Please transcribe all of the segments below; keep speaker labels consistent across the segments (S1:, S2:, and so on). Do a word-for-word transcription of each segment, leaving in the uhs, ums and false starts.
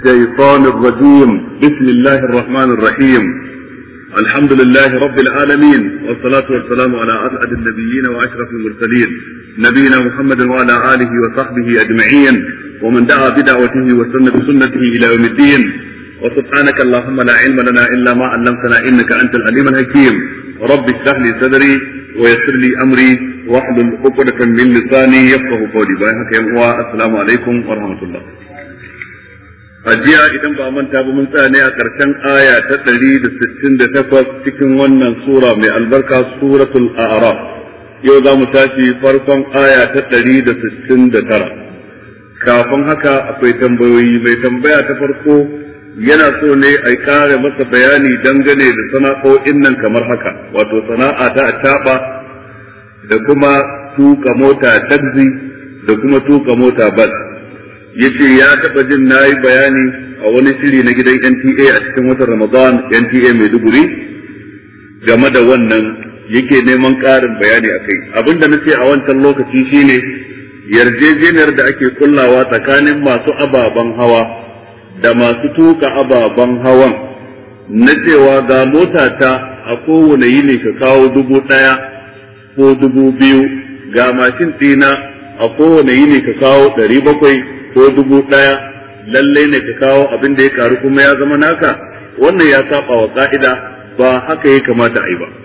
S1: الشيطان الرجيم. بسم الله الرحمن الرحيم. الحمد لله رب العالمين، والصلاة والسلام على أسعد النبيين وأشرف المرسلين نبينا محمد وعلى آله وصحبه أجمعين، ومن دعا بدعوته وسن بسنته إلى يوم الدين. وسبحانك اللهم لا علم لنا إلا ما علمتنا إنك أنت العليم الحكيم. رب اشرح لي صدري ويسر لي أمري واحلل عقدة من لساني يفقهوا قولي. بايعك يا السلام عليكم ورحمة الله. Ajiya idan ba manta ba mun tsaya ne a ƙarshen aya ta ɗari da sittin da takwas cikin wannan sura mai albarka, suratul A'raf. Yau za mu tashi farkon aya ta ɗari da sittin da tara. Kafin haka akwai tambayoyi. Mai tambaya ta farko yana so ne a ƙara masa bayani dangane da sana'o'in nan kamar haka, wato sana'a ta acaɓa da kuma tuka mota taxi da kuma tuka mota bas. Yace ya taba jin nayi bayani a wani shiri na gidan N T A a cikin watan Ramadan, N T A Maiduguri, game da wannan yake neman ƙarin bayani akai. Abinda nace a wancan lokaci shine yarjejeniyar da ake kullawa tsakanin masu ababen hawa da masu tuka ababen hawan, na cewa ga mota ta a kowane yini ka kawo dubu ɗaya ko dubu biyu, ga mashin ɗina a kowane yini ka kawo ɗari bakwai ko dubu ɗaya, lalle ne ka kawo abin da ya karu kuma ya zama naka. Wannan ya saba wa ka'ida, ba haka ya kamata a yi ba.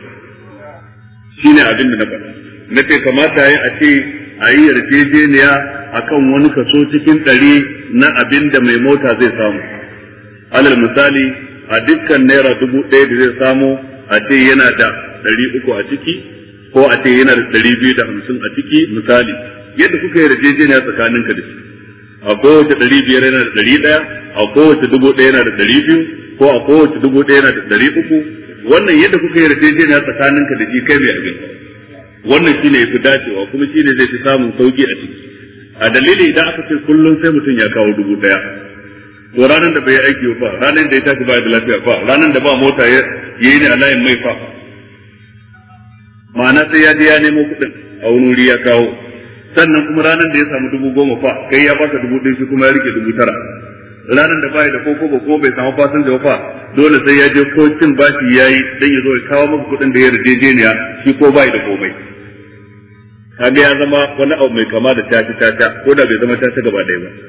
S1: Shine abin da na faɗa. Na ce kamata ya a ce a yi yarjejeniya akan wani kaso cikin ɗari na abin da mai mota zai samu. Alal misali, a dukkan naira dubu ɗaya da zai samu, a ce yana da ɗari uku a ciki, ko a ce yana da ɗari biyu da hamsin a ciki, misali. Yadda kuka yi yarjejeniya tsakaninka da shi. A kowace ɗari biyar yana da ɗari ɗaya, a kowace dubu ɗaya yana da ɗari biyu, ko a kowace dubu ɗaya yana da ɗari uku. Wannan yadda kuka yi yarjejeniya tsakaninka da shi kai mai abin. Wannan shine yafi dacewa, kuma shine zai fi samun sauki a ciki. A dalili idan aka ce kullum sai mutum ya kawo dubu ɗaya, to ranar da bai yi aiki fa, ranar da ya tashi ba da lafiya fa, ranar da ba mota ya yi ne a layin mai fa, ma'ana sai ya je ya nemo kuɗin a wani wuri ya kawo. Sannan kuma ranar da ya samu dubu goma fa, kai ya baka dubu ɗaya shi kuma ya rike dubu tara. Ranar da bai da koko ba kuma bai samu fasin da fa, dole sai ya je ko cin bashi yayi dan ya zo ya kawo maka kuɗin da ya yarjejeniya, shi ko bai da komai. Kaga ya zama wani abu mai kama da tashi tata, ko da bai zama tashi gaba ɗaya ba.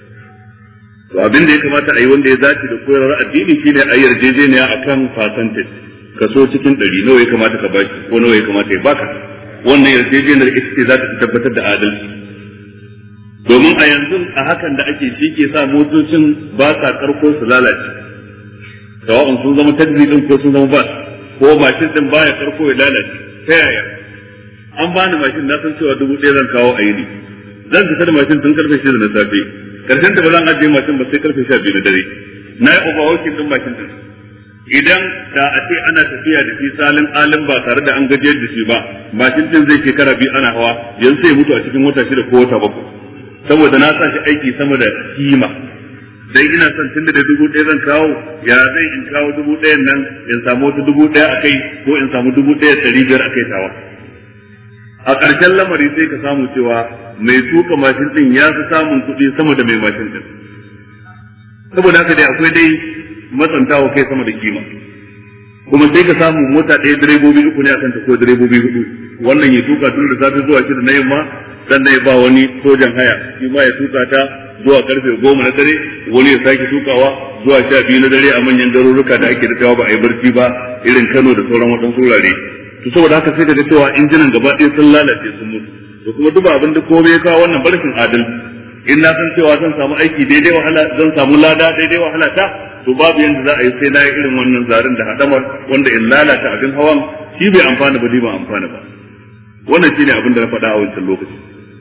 S1: To abin da ya kamata a yi wanda ya dace da koyarwar addini shine a yarjejeniya akan percentage, kaso cikin ɗari nawa ya kamata ka baki ko nawa ya kamata ya baka. Wannan yarjejeniyar ita ce za ta tabbatar da adalci, domin a yanzu a hakan da ake shi ke sa motocin ba sa karko su lalace, sawa'un sun zama taxi din ko sun zama bus, ko mashin din baya karko ya lalace. Ta yaya? An bani mashin na san cewa dubu ɗaya zan kawo a yini, zan fita da mashin tun karfe shida na safe, karshen da ba zan ajiye mashin ba sai karfe sha biyu na dare. Na yi overworking din mashin din. Idan da a ce ana tafiya da shi salin alim ba tare da an gajiyar da shi ba, mashin din zai shekara biyu ana hawa, yanzu sai mutu a cikin wata shida ko wata bakwai, saboda na sa shi aiki sama da kima. Dan ina son tunda da dubu ɗaya zan kawo, ya zai in kawo dubu ɗayan nan in samu wata dubu ɗaya a kai, ko in samu dubu ɗaya ɗari biyar a kai tawa. A ƙarshen lamari sai ka samu cewa mai tuka mashin din ya fi samun kuɗi sama da mai mashin din. Saboda haka dai akwai dai matsantawa kai sama da kima, kuma sai ka samu mota ɗaya direbobi uku ne akan ta, ko direbobi hudu. Wannan ya tuka tun da safe zuwa shida na yamma, sannan ya ba wani sojan haya shi ma ya tuka ta zuwa karfe goma na dare, wani ya sake tukawa zuwa sha biyu na dare a manyan garuruka da ake rikawa ba a yi barci ba, irin Kano da sauran waɗansu wurare. To saboda haka sai ka ga cewa injinan gaba ɗaya sun lalace sun mutu. To kuma duba abin da komai ya kawo wannan barkin adalci. In na san cewa zan samu aiki daidai wahala, zan samu lada daidai wahala ta, to babu yanda za a yi sai na yi irin wannan zarin da hadamar wanda in lalata abin hawan shi bai amfana ba, ni ba amfana ba. Wannan shine abin da na faɗa a wancan lokaci.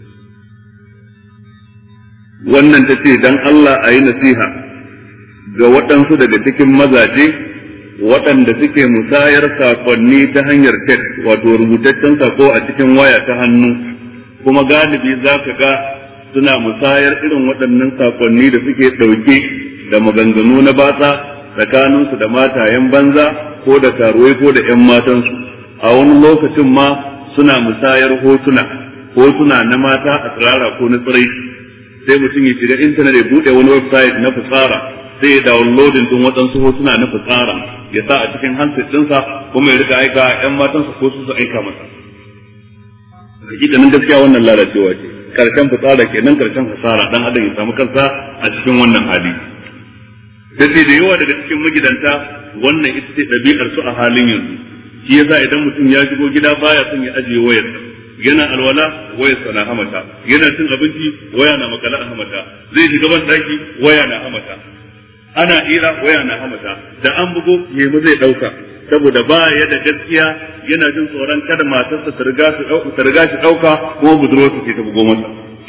S1: Wannan ta ce dan Allah a yi nasiha ga waɗansu daga cikin mazaje waɗanda suke musayar sakonni ta hanyar text, wato rubutaccen sako a cikin waya ta hannu, kuma galibi za ka ga suna musayar irin waɗannan sakonni da suke ɗauke da maganganu na batsa tsakaninsu da matayen banza ko da karuwai ko da ƴan matansu. A wani lokacin ma suna musayar hotuna hotuna na mata a tsirara ko na tsirai. Sai mutum ya shiga intanet ya buɗe wani website na fitsara sai ya downloading din waɗansu hotuna na fitsara ya sa a cikin handset ɗinsa kuma ya rika aika ƴan matansa ko su su aika masa. Hakikanin gaskiya wannan lalacewa ce, karshen fitsara kenan karshen hasara dan adam ya samu kansa a cikin wannan hali. Da sai da yawa daga cikin magidanta wannan ita ce ɗabi'ar su a halin yanzu. Shi yasa idan mutum ya shigo gida baya son ya ajiye wayarsa, yana alwala wayar sa na hamata, yana cin abinci waya na makala a hamata, zai shiga ban daki waya na hamata, ana ira waya na hamata, da an bugo yema zai dauka saboda ba ya da gaskiya, yana jin tsoron kada matarsa ta riga su dauka ta riga shi dauka ko budurwarsa ce ta bugo masa.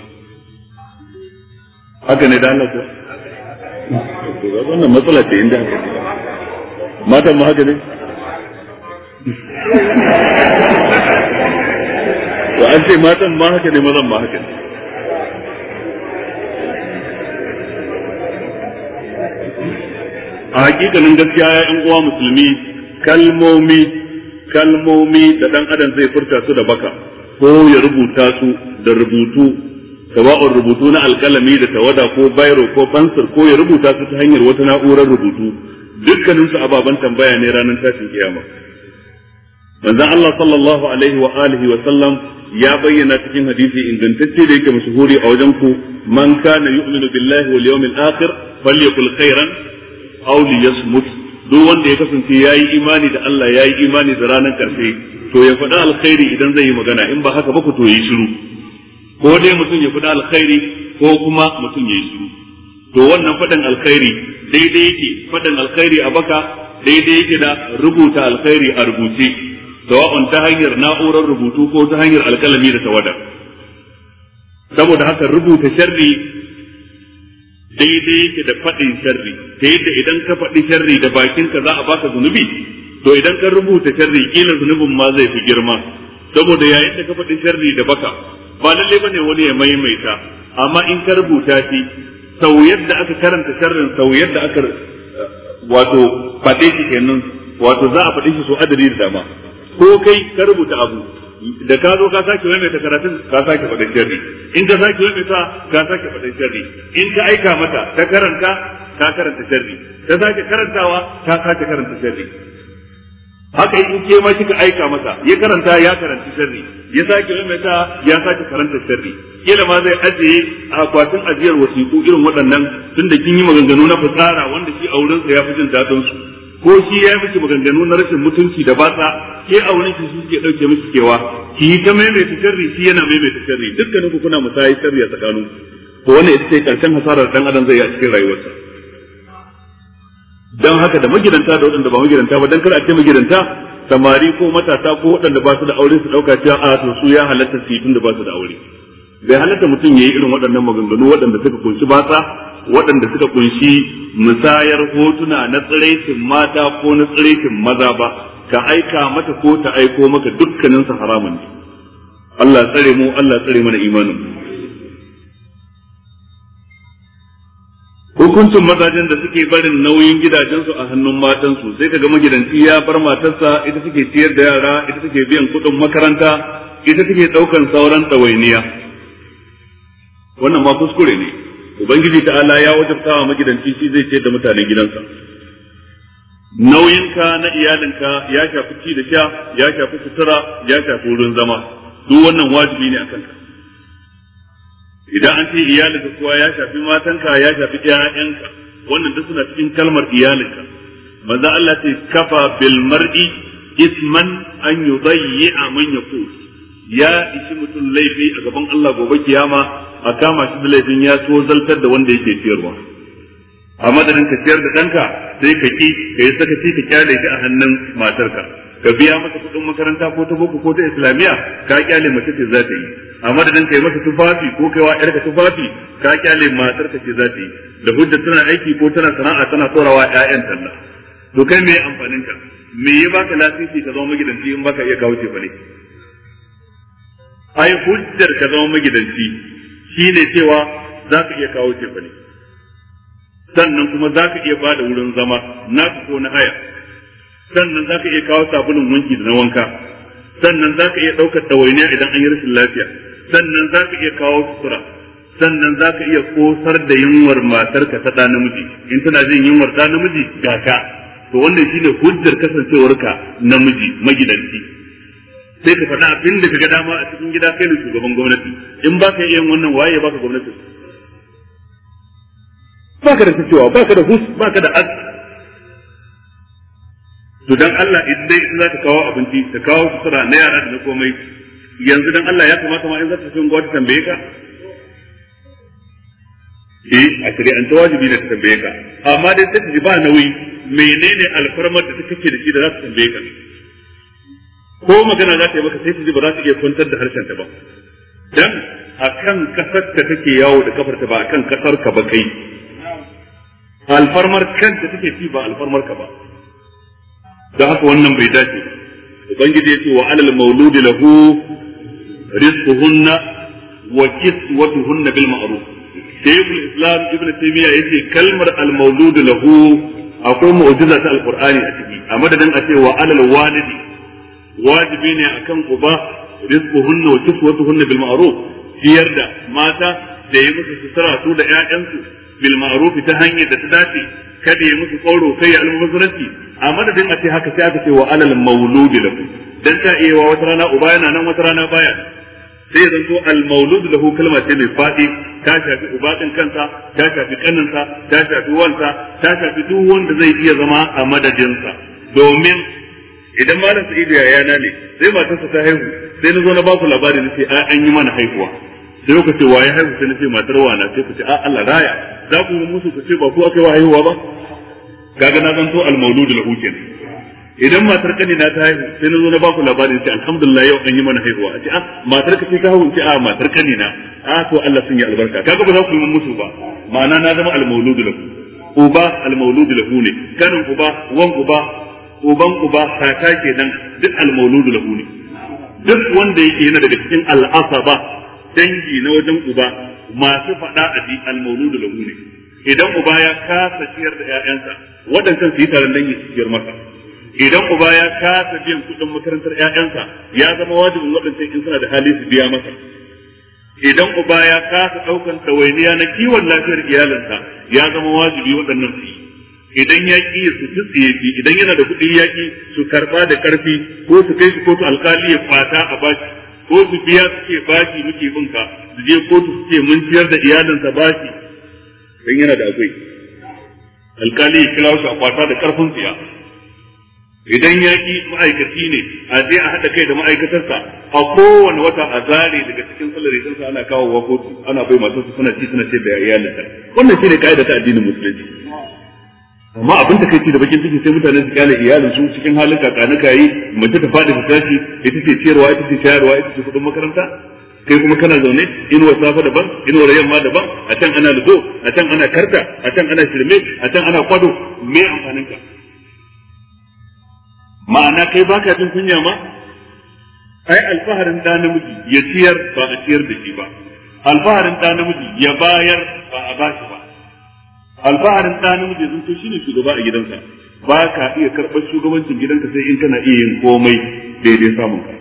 S1: Haka ne da Allah ko to ga wannan matsala ce inda haka matan ma haka ne to an ce matan ma haka ne mazan ma haka ne. A hakikanin gaskiya ya yan uwa musulmi, kalmomi kalmomi da dan adam zai furta su da baka ko ya rubuta su da rubutu, sawa'un rubutu na alkalami da tawada ko bairo ko fansir ko ya rubuta su ta hanyar wata na'urar rubutu, dukkanin su ababan tambaya ne ranar tashin kiyama. Manzon Allah sallallahu alaihi wa alihi wa sallam ya bayyana cikin hadisi ingantacce da yake mashhuri a wajen ku, man kana yu'minu billahi wal yawmil akhir falyakul khairan aw liyasmut. Duk wanda ya kasance yayi imani da Allah yayi imani da ranar karshe to ya faɗa alkhairi idan zai yi magana, in ba haka ba ku to yi shiru. Ko dai mutum ya faɗa alkhairi ko kuma mutum ya yi shiru. To wannan faɗin alkhairi daidai yake faɗin alkhairi a baka, daidai yake da rubuta alkhairi a rubuce, sawa'un ta hanyar na'urar rubutu ko ta hanyar alkalami da tawada. Saboda haka rubuta sharri daidai yake da faɗin sharri, ta yadda idan ka faɗi sharri da bakinka za a baka zunubi, to idan ka rubuta sharri kila zunubin ma zai fi girma, saboda yayin da ka faɗi sharri da baka ba lalle bane wani ya maimaita, amma in ka rubuta shi sau yadda aka karanta sharrin sau yadda aka wato faɗe shi kenan, wato za a faɗe shi so adadi da dama. Ko kai ka rubuta abu da ka zo ka sake maimaita karatun ka sake faɗin sharri, in ka sake maimaita ka sake faɗin sharri, in ka aika mata ta karanta ka karanta sharri, ta sake karantawa ka sake karanta sharri. Haka in ke ma kika aika masa ya karanta ya karanta sharri, ya sake maimaita ya sake karanta sharri. Kila ma zai ajiye a akwatin ajiyar wasiƙu irin waɗannan tunda kin yi maganganu na fitsara wanda shi a wurinsa ya fi jin daɗin su, ko shi ya miki maganganu na rashin mutunci da batsa, ke a wurin shi suke dauke miki kewa, ki yi ta maimaita sharri shi yana maimaita sharri, dukkanin ku kuna musayi sharri a tsakanin ku, wannan ita ce karshen hasarar dan adam zai yi a cikin rayuwarsa. Dan haka da magidanta da waɗanda ba magidanta ba, dan kada a ce magidanta samari ko matasa ko waɗanda ba su da aure su dauka cewa a to su ya halatta su yi tunda ba su da aure. Bai halatta mutum ya yi irin waɗannan maganganu waɗanda suka kunshi batsa, waɗanda suka kunshi musayar hotuna na tsiraitin mata ko na tsiraitin maza ba, ka aika mata ko ta aiko maka dukkanin sa haramun ne. Allah tsare mu, Allah tsare mana imanin. Hukuncin mazajen da suke barin nauyin gidajensu a hannun matansu, sai kaga magidanci ya bar matarsa ita take ciyar da yara, ita take biyan kuɗin makaranta, ita take ɗaukan sauran ɗawainiya. Wannan ma kuskure ne. Ubangiji ta'ala ya wajabta wa magidanci shi zai ce da mutanen gidansa. Nauyinka na iyalinka ya shafi ci da sha, ya shafi sutura, ya shafi wurin zama, duk wannan wajibi ne akan ka. Idan an ce iyalinka kuwa ya shafi matanka, ya shafi ƴaƴanka, wannan duk suna cikin kalmar iyalinka. Manzo Allah ce kafa bil mar'i isman an yudayyi'a man yaqut. Ya ishi mutum laifi a gaban Allah gobe kiyama a kama shi da laifin ya so zaltar da wanda yake ciyarwa. A madadin ka ciyar da ɗanka sai ka ki ka yi sakaci ka kyale shi a hannun matarka, ka biya masa kuɗin makaranta ko ta boko ko ta islamiyya, ka kyale mace ce za ta yi. A madadin ka yi masa tufafi ko kai wa ƴarka tufafi, ka kyale matarka ce za ta yi. Da hujja tana aiki ko tana sana'a tana tsorawa ƴaƴan talla. To kai me amfanin ka? Me ya baka lasisi ka zama magidanci in baka iya kawo ce fa ne? Ai hujjar ka zama magidanci shine cewa za ka iya kawo ce fa ne. Sannan kuma za ka iya bada wurin zama naka ko na haya, sannan za ka iya kawo sabulun wanki da na wanka, sannan za ka iya ɗaukar ɗawainiya idan an yi rashin lafiya, sannan za ka iya kawo sutura, sannan za ka iya kosar da yunwar matarka ta ɗa namiji in tana jin yunwar ɗa namiji ga ka to wannan shine hujjar kasancewarka namiji magidanci sai ka faɗa abin da kaga dama a cikin gida kai ne shugaban gwamnati in ba ka iya wannan waye baka gwamnati baka da cewa baka da hus baka da az to dan Allah idan dai za ka kawo abinci ka kawo sutura na yara da komai yanzu dan Allah ya kamata ma in za ka so gwamnati tambaye ka eh a shirye an wajibi da ta tambaye ka amma dai sai ka ji ba nauyi menene alfarmar da kake da shi da za ta tambaye ka ko magana za ta yi maka sai ta ji ba za ta iya kwantar da harshen ta ba dan akan kasar ka take yawo da kafar ta ba akan kasar ka ba kai alfarmar kanta take ci ba alfarmar ka ba dan haka wannan bai dace ubangiji ya ce wa alal mauludi lahu rizquhunna wa kiswatuhunna bil ma'ruf Shaykh al-Islam Ibn Taymiyyah yace kalmar al-maulud lahu akwai mu'jiza ta al-Qur'ani a ciki a madadin a ce wa alal walidi wajibi ne akan uba rizquhunna wa kiswatuhunna bil ma'ruf ciyar da mata da yi musu sutura su da ƴaƴansu bil ma'ruf ta hanyar da ta dace kada yi musu kauro kai ya almubazzaranci a madadin a ce haka sai aka ce wa alal maulud lahu dan ta iya wata rana uba yana nan wata rana baya sai ya zanto al-maulud lahu kalma ce mai fadi ta shafi uba din kansa ta shafi kaninsa ta shafi wansa ta shafi duk wanda zai iya zama a madadinsa domin idan malam Sa'idu yayana ne sai matarsa ta haihu sai na zo na baku labari nace a an yi mana haihuwa sai ku ce waye haihu sai nace matar wana sai ku ce a Allah raya za ku yi musu ku ce ba ku aka yi wa haihuwa ba kaga na zanto al-maulud lahu kenan idan matar kani na ta haihu sai na zo na baku labarin sai alhamdulillah yau an yi mana haihuwa a ce a matar ka ce ta haihu ce a matar kani na a to Allah sun yi albarka kaga ba za ku yi musu ba ma'ana na zama al-maulud lahu uba al-maulud lahu ne kanin uba wan uba uban uba kaka kenan duk al-maulud lahu ne duk wanda yake yana daga cikin al-asaba dangi na wajen uba masu fada a di al-maulud lahu ne idan uba ya kasa ciyar da ƴaƴansa wadannan su yi taron dangi su ciyar masa idan uba ya kasa biyan kudin makarantar ƴaƴansa ya zama wajibin waɗancan in suna da hali su biya masa idan uba ya kasa ɗaukan tawainiya na kiwon lafiyar iyalinsa ya zama wajibi waɗannan su yi idan ya ƙi su tsiye shi idan yana da kuɗin yaƙi su karɓa da ƙarfi ko su kai su kotu alƙali ya fata a bashi ko su biya su ce bashi muke binka su je kotu su ce mun ciyar da iyalinsa bashi dan yana da akwai alƙali ya kira shi a fata da ƙarfin tsiya idan yaƙi ma'aikaci ne a je a haɗa kai da ma'aikatarsa a kowane wata a zare daga cikin salari ɗinsa ana kawo wa kotu ana bai masu su suna ci suna ce da iyalinsa wannan shi ne ka'ida ta addinin musulunci amma abin da kai ci da bakin ciki sai mutane su kyale iyalin su cikin halin kakanuka yi mace ta faɗi ta tashi ita ce ciyarwa ita ce shayarwa ita ce kuɗin makaranta kai kuma kana zaune inuwar safa daban inuwar yamma daban a can ana ludo a can ana karta a can ana shirme a can ana kwado me amfanin ka ma'ana kai baka jin kunya ma ai alfaharin da namiji ya ciyar ba a ciyar da shi ba alfaharin da namiji ya bayar ba a bashi ba alfaharin da namiji zan to shine shugaba a gidansa ba ka iya karɓar shugabancin gidanka sai in kana iya yin komai daidai samun ka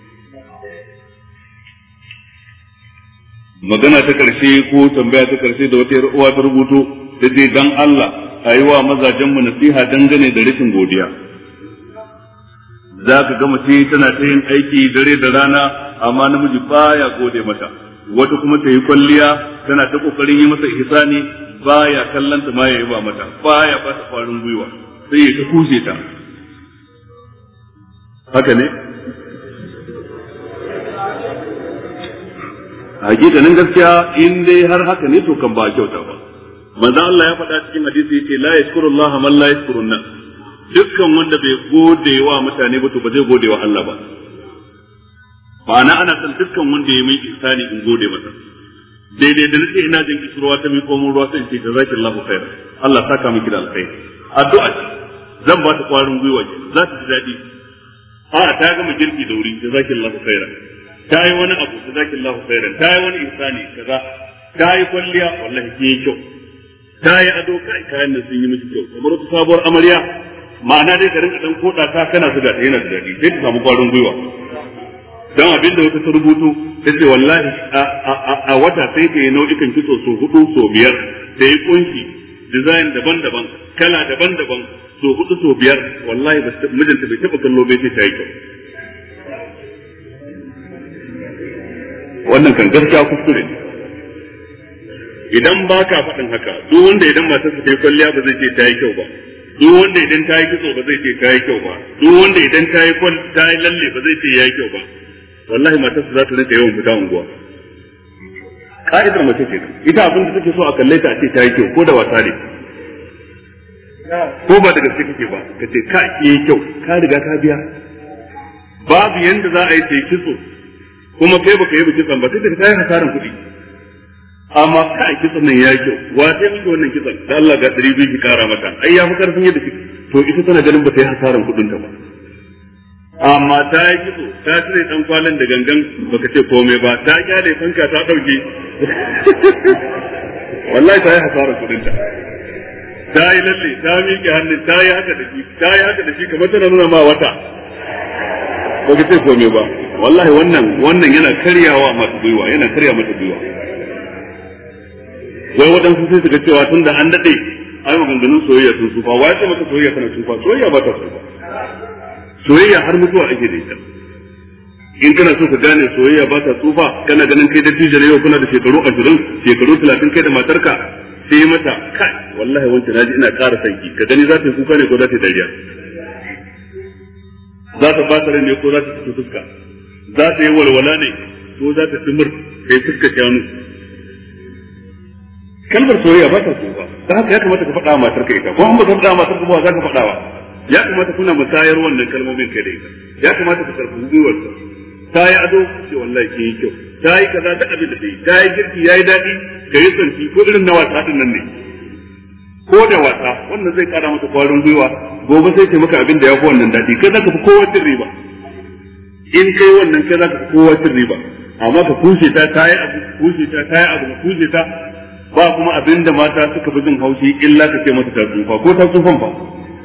S1: magana ta karshe ko tambaya ta karshe da wata uwa ta rubuto da dai dan Allah ayi wa mazajen mu nasiha dangane da rashin godiya za ka ga mace tana ta yin aiki dare da rana amma namiji baya gode mata wata kuma ta yi kwalliya tana ta kokarin yi masa ihsani baya kallanta ma ya ba mata baya ba ta farin gwiwa sai ya ta kushe ta haka ne hakikanin gaskiya in dai har haka ne to kan ba kyauta ba manzo Allah ya faɗa cikin hadisi yace la yashkurullaha man la yashkurun nas dukkan wanda bai gode wa mutane ba to ba zai gode wa Allah ba ma'ana ana san dukkan wanda ya mai ihsani in gode masa daidai da nake ina jin kisruwa ta mi komo ruwa sai ce jazakallahu khair Allah saka miki da alkhairi addu'a zan ba ta kwarin gwiwa za ta ji dadi a ta gama girki da wuri jazakallahu khair ta yi wani abu jazakallahu khair ta yi wani ihsani kaza ta yi kwalliya wallahi ke kyau ta yi ado kai kayan da sun yi miki kyau kamar wata sabuwar amarya ma'ana dai ka rinka dan koda ta kana zuga ta yana da dadi sai ka samu kwarin gwiwa don abinda wata ta rubuto ta ce wallahi a wata sai ta yi nau'ikan kitso so hudu so biyar da yi kunshi design daban-daban kala daban-daban so hudu so biyar wallahi mijinta bai taba kallo bai ce ta yi kyau. Wannan kan gaskiya kuskure ne. Idan ba ka faɗin haka duk wanda idan matarsa ta yi kwalliya ba zai ce ta yi kyau ba, duk wanda idan ta yi kitso ba zai ce ta yi kyau ba, duk wanda idan ta yi kwal ta yi lalle ba zai ce ya yi kyau ba, wallahi matarsa za ta rinka yawan fita unguwa. Ka'idar mace ce ita abin da take so a kalle ta a ce ta yi kyau ko da wasa ne ko ba da gaske kake ba ka ce ka yi kyau ka riga ka biya. Babu yanda za a yi ta kitso kuma kai baka yi ba kitson ba sai ka ta yi hasaran kuɗi. Amma ka a kitson nan ya yi kyau wa sai miki wannan kitson da Allah ga ɗari biyu ki kara mata ai ya fi karfin yadda kike to ita tana ganin ba ta yi hasaran kuɗin ta ba. Amma ta yi kitso ta cire dan kwalin da gangan baka ce komai ba ta kyale fanka ta dauke wallahi ta yi hasaran kuɗin ta. Ta yi lalle ta miƙe hannun ta yi haka da shi ta yi haka da shi kamar tana nuna ma wata baka ce komai ba. Wallahi wannan wannan yana karyawa masu gwiwa yana karya mata gwiwa. Wai waɗansu sai su ga cewa tun da an daɗe ai maganganun soyayya sun tsufa wa ya ce maka soyayya tana tsufa soyayya ba ta tsufa soyayya har mutuwa ake da ita. In kana so ka gane soyayya ba ta tsufa kana ganin kai da tijar yau kuna da shekaru ashirin shekaru talatin kai da matarka sai mata kai wallahi wancan naji ina ƙara sanki ka gani za ta yi kuka ne ko za ta yi dariya, za ta ba ta rai ne ko za ta fito fuska, za ta yi walwala ne ko za ta timur kai fuska shanu. Kalmar soyayya ba ta tsufa ta haka ya kamata ka faɗa wa matarka ita ko an ba ka faɗa wa matarka ba za ka faɗa wa ya kamata kuna musayar wannan kalmomin kai da ita ya kamata ka karɓi gwiwar ta yi ado ce wallahi ke yi kyau ta yi kaza da abin da ta yi ta yi girki ya yi daɗi ka yi santi ko irin na wasa ɗin nan ne ko da wasa wannan zai ƙara maka kwarin gwiwa gobe sai ce maka abin da ya fi wannan daɗi kai za ka fi kowa cin riba in kai wannan kai za ka fi kowa cin riba amma ka kushe ta ta yi abu kushe ta ta yi abu ka kushe ta ba kuma abin da mata suka fi jin haushi illa ka ce mata ta tsufa ko ta tsufan fa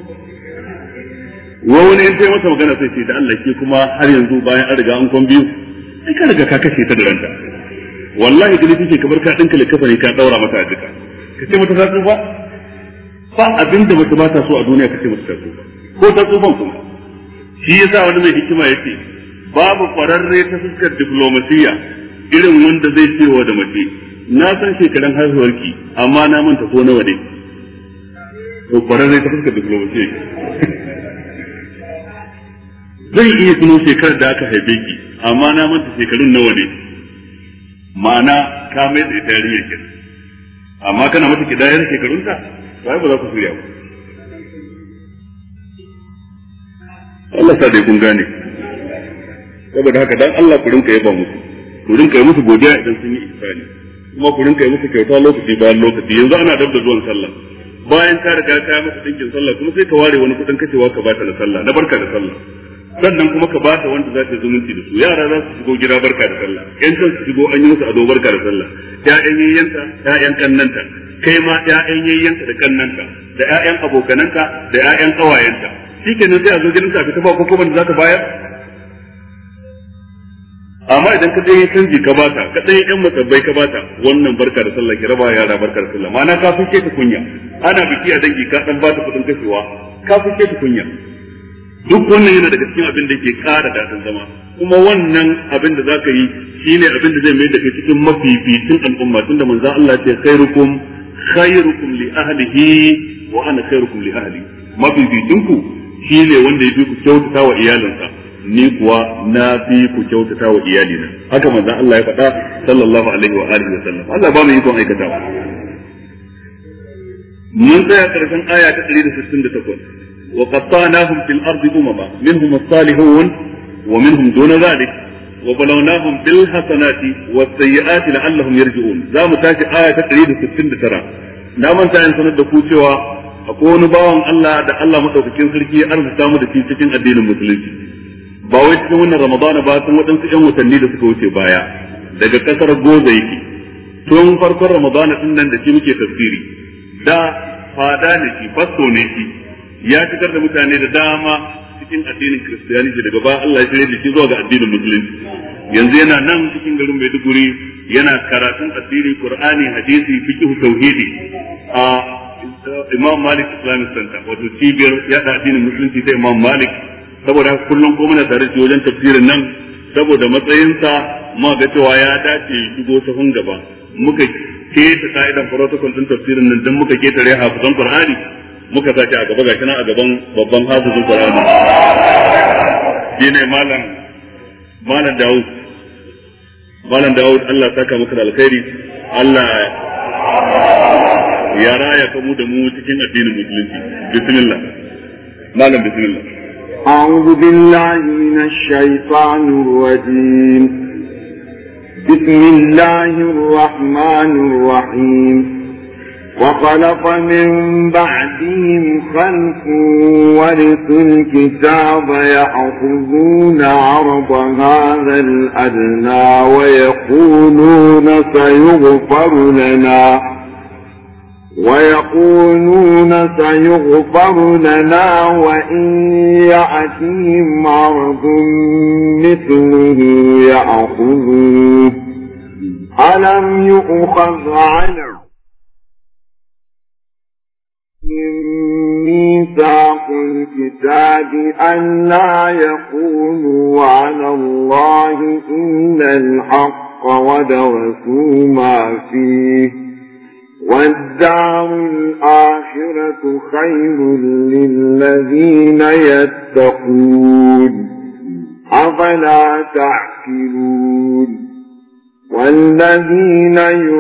S1: wa wani in sai masa magana sai ce da Allah ke kuma har yanzu bayan an riga an kon biyu sai ka riga ka kashe ta da ranta wallahi gani kike kamar ka dinka likafa ne ka daura mata a jika ka ce mata ta tsufa ba abin da mace ba ta so a duniya ka ce mata ta tsufa ko ta tsufan kuma shi yasa wani mai hikima yace babu kwararre ta fuskar diplomasiya irin wanda zai ce wa da mace na san shekaran haihuwarki amma na manta ko nawa ne to kwararre ta fuskar diplomasiya zai iya tuno shekarar da aka haife ki amma na manta shekarun nawa ne ma'ana ka mai da tarihi ke amma kana mata kidayar shekarunta ba ba za ku shirya ba. Allah sa dai kun gane saboda haka dan Allah ku rinka yaba musu ku rinka yi musu godiya idan sun yi ihsani kuma ku rinka yi musu kyauta lokaci bayan lokaci yanzu ana dab da zuwan sallah bayan ka riga ka yi masa dinkin sallah kuma sai ka ware wani kudin kacewa ka bata na sallah na barka da sallah sannan kuma ka bata wanda za ta zumunci da su yara za su shigo gida barka da sallah yan can su shigo an yi musu ado barka da sallah ƴaƴan yayyanta ƴaƴan kannanta kai ma ƴaƴan yayyanka da kannanta da ƴaƴan abokananta da ƴaƴan ƙawayenta shikenan sai a zo gidan ka fita ba ko kuma da za ka bayar amma idan ka dai canji ka bata ka dai yan masabbai ka bata wannan barka da sallah ki raba yara barka da sallah ma'ana ka fice ta kunya ana biki a dangi ka dan bata kudin kashewa ka fice ta kunya duk wannan yana daga cikin abin da ke ƙara dadin zama kuma wannan abin da zaka yi shine abin da zai mai da kai cikin mafificin al'umma tunda manzon Allah ya ce khairukum khairukum li ahlihi wa ana khairukum li ahli mafificin ku shine wanda ya fi ku kyautata wa iyalinsa ni kuwa na fi ku kyautata wa iyalina haka manzon Allah ya faɗa sallallahu alaihi wa alihi wa sallam Allah ba mu yi kon aikatawa mun tsaya karshen aya ta ɗari da sittin da takwas wa qattanahum fil ardi umama minhum as-salihun wa minhum duna dhalik wa balawnahum bil hasanati was sayyiati la'allahum yarji'un za mu tashi aya ta ɗari da sittin da tara na manta in sanar da ku cewa akwai wani bawan Allah da Allah madaukakin sarki ya arzuta mu da shi cikin addinin musulunci ba wai cikin wannan Ramadana ba sun waɗansu ƴan watanni da suka wuce baya daga ƙasar Goza yake tun farkon Ramadana din nan da shi muke tafsiri da fada ne shi fasto ne shi ya shigar da mutane da dama cikin addinin Kiristiyaniti daga ba Allah ya shirye da shi zuwa ga addinin Musulunci yanzu yana nan cikin garin Maiduguri yana karatun addini Qur'ani hadisi fiqh tauhidi a Imam Malik Islamic Center wato cibiyar yada addinin Musulunci ta Imam Malik saboda kullum ko muna tare da wajen tafsirin nan saboda matsayinsa ma ga cewa ya dace shigo sahun gaba muka keta ka'idan protocol din tafsirin nan dan muka ketare hafizan Qur'ani muka sake a gaba gashi nan a gaban babban hafizin Qur'ani shine malam malam Dawud malam Dawud Allah saka maka da alkhairi Allah ya raya ka mu da mu cikin addinin musulunci bismillah malam bismillah
S2: أعوذ بالله من الشيطان الرجيم بسم الله الرحمن الرحيم وخلق من بعدهم خلف ورثوا الكتاب يأخذون عرض هذا الأدنى ويقولون سيغفر لنا ويقولون سيغفر لنا وإن يأتهم عرض مثله يأخذوه ألم يؤخذ عنه ميثاق الكتاب أن لا يقولوا على الله إلا الحق ودرسوا ما فيه والدار الآخرة خير للذين يتقون أفلا تعقلون والذين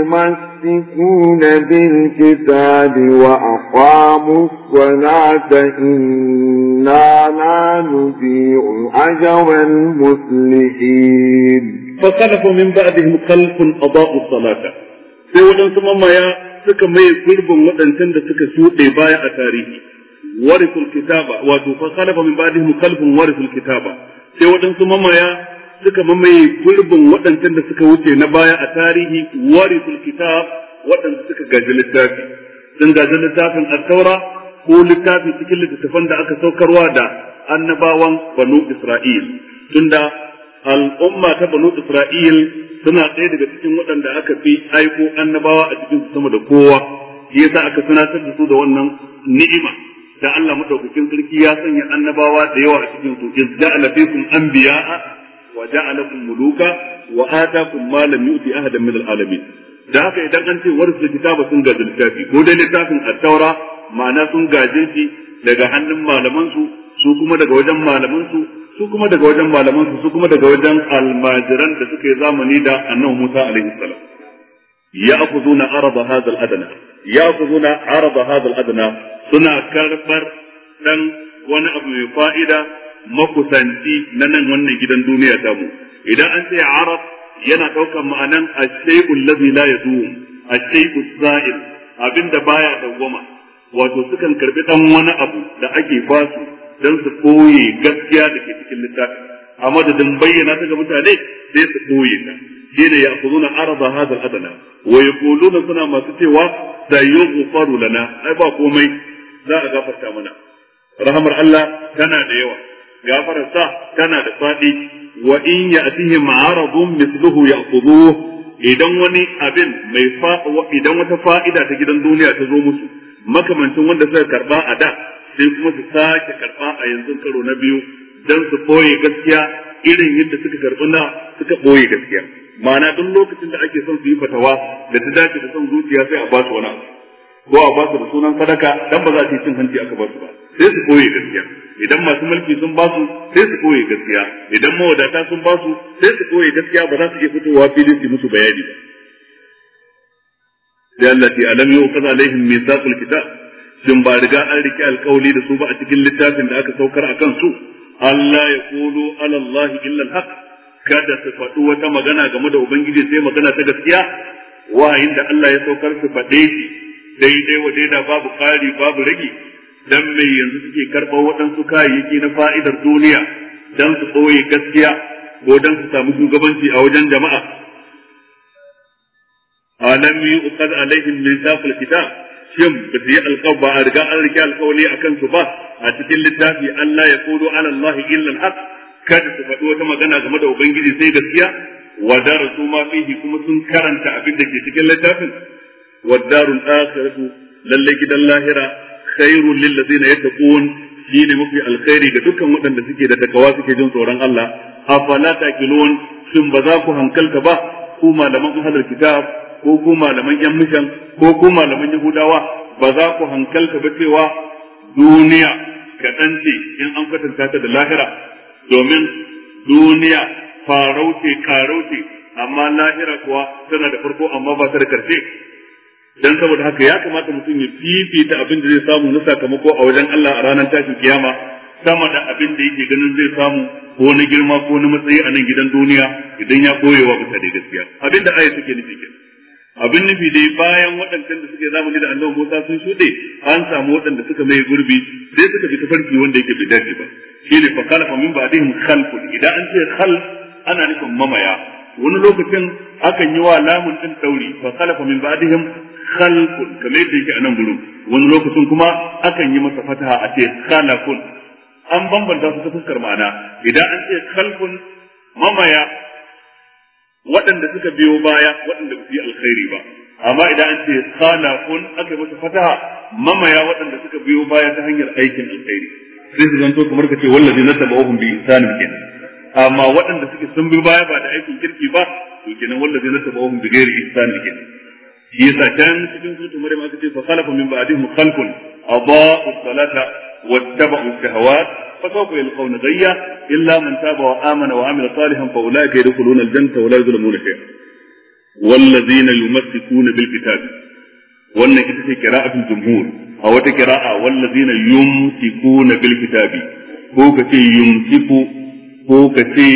S2: يمسكون بالكتاب وأقاموا الصلاة إنا لا نضيع أجر المصلحين
S1: فخلف من بعدهم خلف أضاءوا الصلاة sai waɗansu mamaya suka mai gurbin waɗancan da suka shuɗe baya a tarihi warisul kitaba wato fa khalafa min ba'dihim khalfun warisul kitaba sai waɗansu mamaya suka mamaye gurbin waɗancan da suka wuce na baya a tarihi warisul kitab waɗanda suka gaji littafi sun gaji littafin at-taura ko littafi cikin littattafan da aka saukarwa da annabawan banu Isra'il tunda al'umma ta banu Isra'il suna ɗaya daga cikin waɗanda aka fi aiko annabawa a cikin sama da kowa shi yasa aka tunatar da su da wannan ni'ima da Allah madaukakin sarki ya sanya annabawa da yawa a cikin su iz ja'ala fikum anbiya'a wa ja'alakum muluka wa atakum ma lam yu'ti ahadan min al-alamin da haka idan an ce warsu kitaba sun gaji littafi ko dai littafin at-taura ma'ana sun gaje shi daga hannun malaman su su kuma daga wajen malaman su su kuma daga wajen malaman su su kuma daga wajen almajiran da suka yi zamani da annabi Musa alaihi salam ya'khuduna arada hadha al-adna ya'khuduna arada hadha al-adna suna karbar dan wani abu mai fa'ida makusanci na nan wannan gidan duniya ta mu idan an ce arab yana daukan ma'anan ash-shay'u alladhi la yadum ash-shay'u za'il abinda baya dawwama wato sukan karbi dan wani abu da ake basu dan su koye gaskiya da ke cikin littafi amma da dan bayyana ta ga mutane sai su koye ta shine ya khuduna arada hadha al-adna wa yaquluna suna masu cewa da yughfaru lana ai ba komai za a gafarta mana rahmar Allah tana da yawa gafarar sa tana da fadi wa in ya'tihim aradun mithluhu ya'khudhuhu idan wani abin mai fa idan wata fa'ida ta gidan duniya ta zo musu makamancin wanda suka karba a da sai kuma su sake karba a yanzu karo na biyu dan su boye gaskiya irin yadda suka karbi na suka boye gaskiya ma'ana duk lokacin da ake son su yi fatawa da ta dace da son zuciya sai a ba su wani ko a ba su da sunan sadaka dan ba za su yi cin hanci aka ba su ba sai su boye gaskiya idan masu mulki sun ba su sai su boye gaskiya idan mawadata sun ba su sai su boye gaskiya ba za su iya fitowa fili su musu bayani ba sai Allah ya alam yau kaza alaihim mithaqul kitab shin ba riga an rike alkawali da su ba a cikin littafin da aka saukar a kansu Allah ya kulu ala Allah illa alhaq kada su faɗi wata magana game da ubangiji sai magana ta gaskiya wayin da Allah ya saukar su faɗe shi daidai wa daida babu ƙari babu rage dan mai yanzu suke karɓar waɗansu kayayyaki na fa'idar duniya dan su ɓoye gaskiya ko dan su samu shugabanci a wajen jama'a alam yuqad alaihim mithaqul kitab shin ba su yi alƙawari ba a riga an rike alƙawari akan su ba a cikin littafi Allah ya kodo ala Allah illa al-haq kada su faɗi wata magana game da ubangiji sai gaskiya wa darasu ma fihi kuma sun karanta abin da ke cikin littafin wa darul akhiratu lalle gidan lahira khairul lil ladina yattaqun shine mafi alkhairi ga dukkan waɗanda suke da takawa suke jin tsoron Allah afala taqilun shin ba za ku hankalta ba ku malaman ahlul kitab ko ku malaman yan mishan ko ku malaman yahudawa ba za ku hankalta ba cewa duniya kaɗan ce in an kwatanta ta da lahira domin duniya farauce karauce amma lahira kuwa tana da farko amma ba ta da karshe dan saboda haka ya kamata mutum ya fifita abin da zai samu na sakamako a wajen Allah a ranar tashin kiyama sama da abin da yake ganin zai samu ko na girma ko na matsayi a nan gidan duniya idan ya koyewa mutane gaskiya abin da aya take nufi kenan abin nufi dai bayan waɗancan da suke zamani da annabi Musa sun shuɗe an samu waɗanda suka mai gurbi sai suka bi tafarki wanda yake bai dace ba shine fa khalafa min ba'dihim khalqun idan an ce khalq ana nufin mamaya wani lokacin akan yi wa lamun din dauri fa khalafa min ba'dihim khalqun kamar yadda yake a nan gurin wani lokacin kuma akan yi masa fataha a ce khalaqun an bambanta su ta fuskar ma'ana idan an ce khalqun mamaya waɗanda suka biyo baya waɗanda ba su yi alkhairi ba amma idan an ce khalaqun aka masa fataha mamaya waɗanda suka biyo baya ta hanyar aikin alkhairi sai su zanto kamar kace wallazi natabahum bi ihsanin kenan amma waɗanda suke sun bi baya ba da aikin kirki ba to kenan wallazi natabahum bi ghairi ihsanin kenan shi yasa can cikin sutu maryam aka ce fa khalafa min ba'dihim khalqun adaa'u as-salata wattaba'u ash-shahawat فسوف يلقون غيا إلا من تاب وآمن وعمل صالحا فأولئك يدخلون الجنة ولا يظلمون شيئا والذين يمسكون بالكتاب وأن كتاب قراءة الجمهور أو قراءة والذين يمسكون بالكتاب هو كتي يمسك هو كتي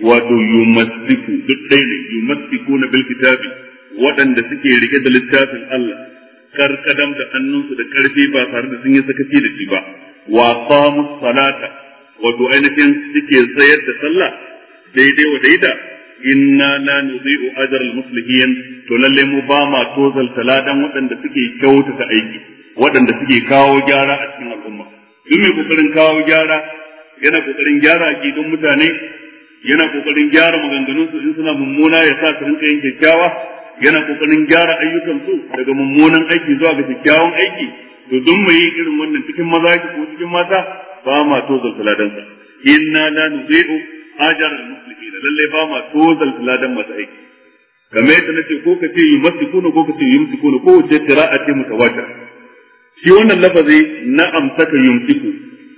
S1: ويمسك بالدين يمسكون بالكتاب وأن سكي ركد للتاف الله karkadam da hannunsu da karfi ba tare da sun yi sakaci da shi ba wa qamus salata wato ainihin suke tsayar da sallah daidai wa daida inna la nudhi'u ajra al-muslimin to lalle mu ba ma tozal taladan waɗanda suke kyautata aiki waɗanda suke kawo gyara a cikin al'umma duk mai kokarin kawo gyara yana kokarin gyara gidan mutane yana kokarin gyara maganganun su in suna mummuna ya sa su rinka yin kyakkyawa yana kokarin gyara ayyukan su daga mummunan aiki zuwa ga kyakkyawan aiki to duk mai yin irin wannan cikin maza ko cikin mata ba ma tozal taladan sa inna la nudhi'u ajra al-muslimin lalle ba ma tozal taladan masu aiki kamar yadda nace ko kace yumsikuna ko kace yumsikuna ko wace qira'a ce mutawatir shi wannan lafazi na amsaka yumsiku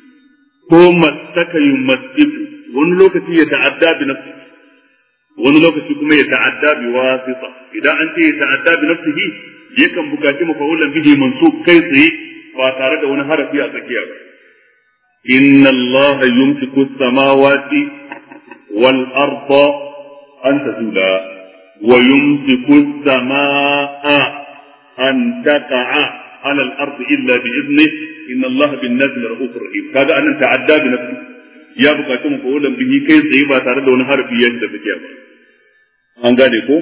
S1: ko masaka yumsiku wani lokaci ya ta'adda bi nafsi wani lokaci kuma ya ta'adda bi wasita idan an ce ya ta'adda bi nafsihi yakan bukaci mafa'ulan bihi mansub kai tsaye ba tare da wani harafi a tsakiya ba inna allaha yumsiku as-samawati wal arda an tazula wa yumsiku as-samaa an taqa'a ala al-ardi illa bi idnihi inna allaha bin-nasi la'ufur rahim kaga anan ta'adda bi nafsihi ya bukaci mafa'ulan bihi kai tsaye ba tare da wani harafi ya da tsakiya ba an gane ko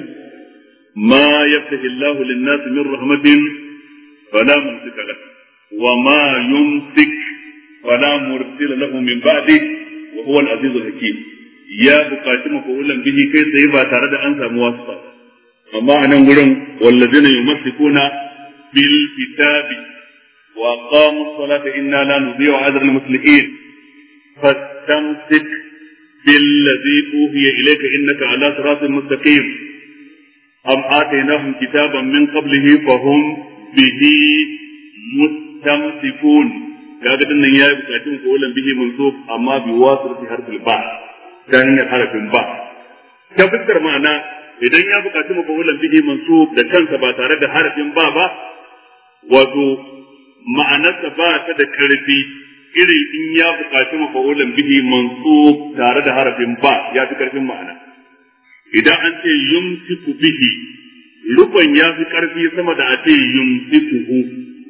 S1: ma yaftahi Allahu lin-nas min rahmatin fala mumsika lahu wa ma yumsik fala mursila lahu min ba'di wa huwa al-aziz al-hakim ya bukaci mafa'ulan bihi kai tsaye ba tare da an samu wasu ba amma anan gurin wallazina yumsikuna bil kitabi wa qamu as-salata inna la nudhi'u ajra al-muslimin fastamsik بالذي أوحي إليك إنك على صراط مستقيم أم آتيناهم كتابا من قبله فهم به مستمسكون kaga dinnan yayi bukatun kolan bihi mansub amma bi wasirati harfil ba ta hanyar harfin ba ta fuskar ma'ana idan ya bukaci kolan bihi mansub da kansa ba tare da harfin ba ba wato ma'anarsa ba ta da karfi irin in ya buƙaci mafa'ulan bihi mansub tare da harafin ba ya fi ƙarfin ma'ana idan an ce yumsiku bihi rukun ya fi ƙarfi sama da a ce yumsikuhu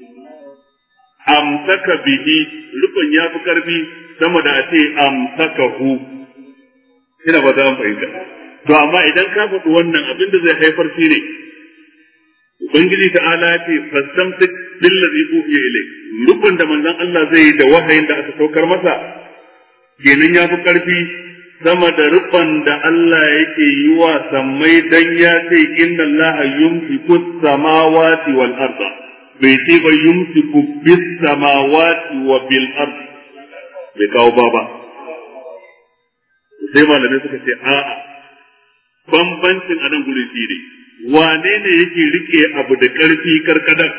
S1: amsaka bihi rukun ya fi ƙarfi sama da a ce amsakahu ina ba za mu fahimta to amma idan ka faɗi wannan abin da zai haifar shi ne ubangiji ta'ala ya ce fastamsik billazi uhiya ilayk rukun da manzon Allah zai yi da wahayin da aka saukar masa kenan ya fi karfi sama da rukun da Allah yake yi wa sammai dan ya ce inna Allah yumsiku samawati wal arda bai ce ba yumsiku bis samawati wa bil ardi bai kawo baba sai malamai suka ce a'a bambancin anan gurin shi ne wane ne yake rike abu da karfi karkadan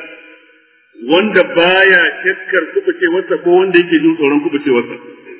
S1: wanda baya shakkar kubucewarsa ko wanda yake jin tsoron kubucewarsa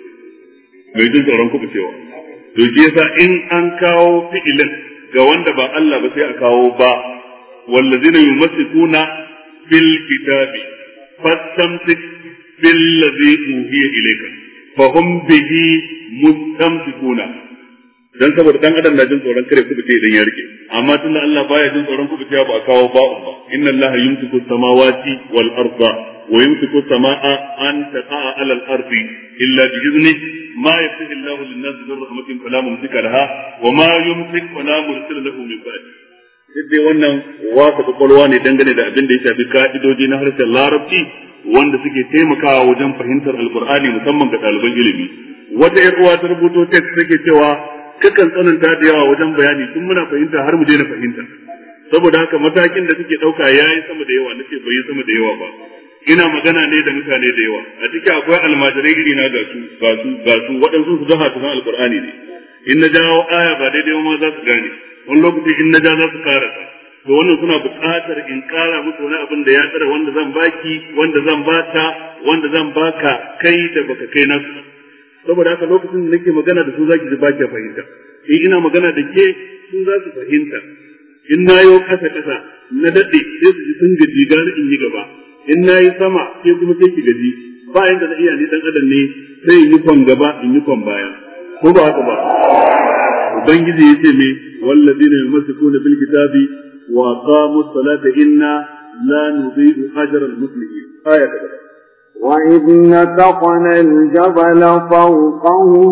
S1: mai jin tsoron kubucewa to shi yasa in an kawo fi'ilin ga wanda ba Allah ba sai a kawo ba wallazina yumassikuna bil kitabi fastamsik bil ladhi uhiya ilayka fa hum bihi mustamsikuna dan saboda dan adam na jin tsoron kare kubuce idan ya rike amma tunda Allah baya jin tsoron kubuce ba a kawo ba'un ba inna Allah yumsiku samawati wal arda wa yumsiku samaa an taqa'a 'ala al ardi illa bi idhni ma yaftahu Allah lin nas bi rahmatin fala mumsika laha wa ma yumsik fala mursila lahu min ba'di dai wannan wasa kwakwalwa ne dangane da abin da ya shafi ka'idoji na harshen larabci wanda suke taimakawa wajen fahimtar alqur'ani musamman ga ɗaliban ilimi wata yar uwa ta rubuto text take cewa kakan tsananta da yawa wajen bayani tun muna fahimta har mu daina fahimta saboda haka matakin da suke dauka yayi sama da yawa nace bai yi sama da yawa ba ina magana ne da mutane da yawa a cikin akwai almajirai iri na ga su ga su ga su waɗansu su zaha su san alqur'ani ne in na jawo aya ba daidai ma za su gane wani lokaci in na ja za su karasa to wannan suna buƙatar in ƙara musu wani abin da ya tsara wanda zan baki wanda zan bata wanda zan baka kai da baka kai nasu saboda haka lokacin da nake magana da su zaki ji baki fahimta in ina magana da ke sun za su fahimta in nayo kasa kasa na dade sai su ji sun gaji gani in yi gaba in nayi sama sai kuma sai ki gaji ba yanda da iya ni dan adam ne sai in yi kon gaba in yi kon baya ko ba haka ba ubangiji yace me walladina yumsikuna bil kitabi wa aqamus salata inna la nudhi'u ajra al muslimin aya kaza
S2: وإذ نتقنا الجبل فوقهم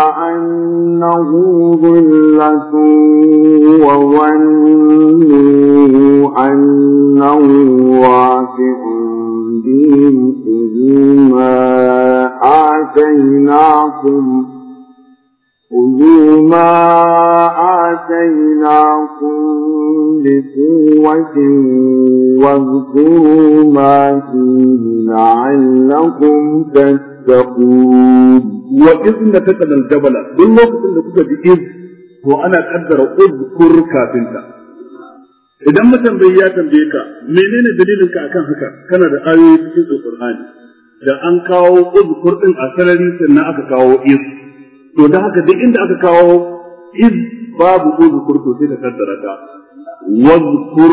S2: كأنه ظلة وظنوا أنه واقع بهم خذوا ما آتيناكم خذوا ما آتيناكم بقوة واذكروا ما فيه لعلكم تتقون.
S1: وإذ نتقنا الجبل دل وقت اللي كنت بإذ وأنا أقدر أذكر كافنك idan mutum bai ya tambaye ka menene dalilin ka akan haka kana da ayoyi cikin Alƙur'ani da an kawo uzkur din a sarari sannan aka kawo iz to da haka duk inda aka kawo iz babu uzkur to sai ka kaddara ta wazkur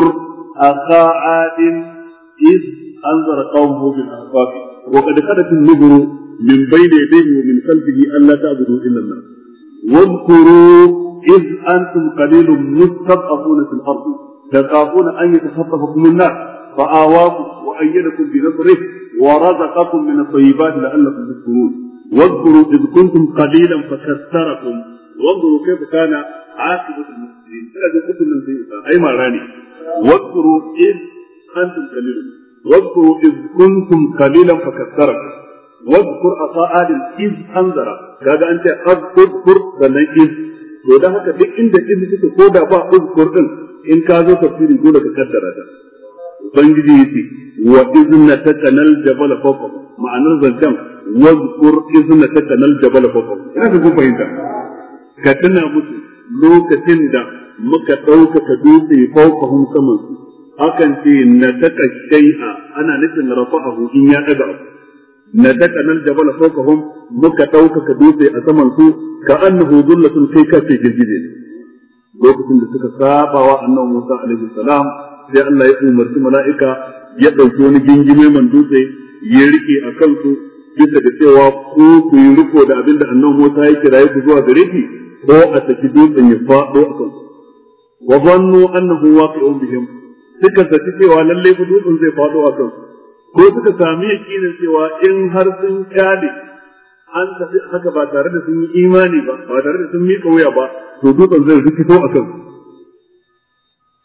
S1: aqa'adin iz anzara qawmuhu bil ahqaf wa qad qadat an-nubur min bayni yadayhi wa min khalfihi alla ta'budu illa Allah wazkuru iz antum qalilun mustad'afuna fil ardi تخافون أن يتخطفكم الناس فآواكم وأيدكم بنصره ورزقكم من الطيبات لعلكم تشكرون واذكروا إذ كنتم قليلا فكثركم وانظروا كيف كان عاقبة المفسدين الذي قتل من أي مراني واذكروا إذ أنتم قليلا واذكروا إذ كنتم قليلا فكثركم واذكر أخا آدم إذ أنذر كذا أنت أذكر فلن إذ وده هكذا duk inda kin suka koda ba uzkur din in ka zo tafsiri dole ka kaddara ta ubangiji yace wa izna takanal jabal fawqa ma'anar zancan wazkur izna takanal jabal fawqa ina ga kun fahimta ka tuna musu lokacin da muka dauka ka dutse fawqa hum saman su akan ce na taka shay'a ana nufin rafa'ahu in ya daga na takanal jabal fawqa hum muka dauka ka dutse a saman su ka annahu dullatun kai ka ce girgije ne lokacin da suka saba wa annabi Musa alaihi salam sai Allah ya umarci mala'ika ya dauki wani gingime man dutse ya rike a kansu bisa da cewa ku ku yi riko da abin da annabi Musa ya kira ku zuwa gare shi ko a saki dutsen ya fado a kansu wa zannu annahu waqi'un bihim suka zaci cewa lalle ku dutsen zai fado a kansu ko suka sami yakinin cewa in har sun kyale an tafi haka ba tare da sun yi imani ba ba tare da sun miƙa wuya ba to dutsen zai rikito a kan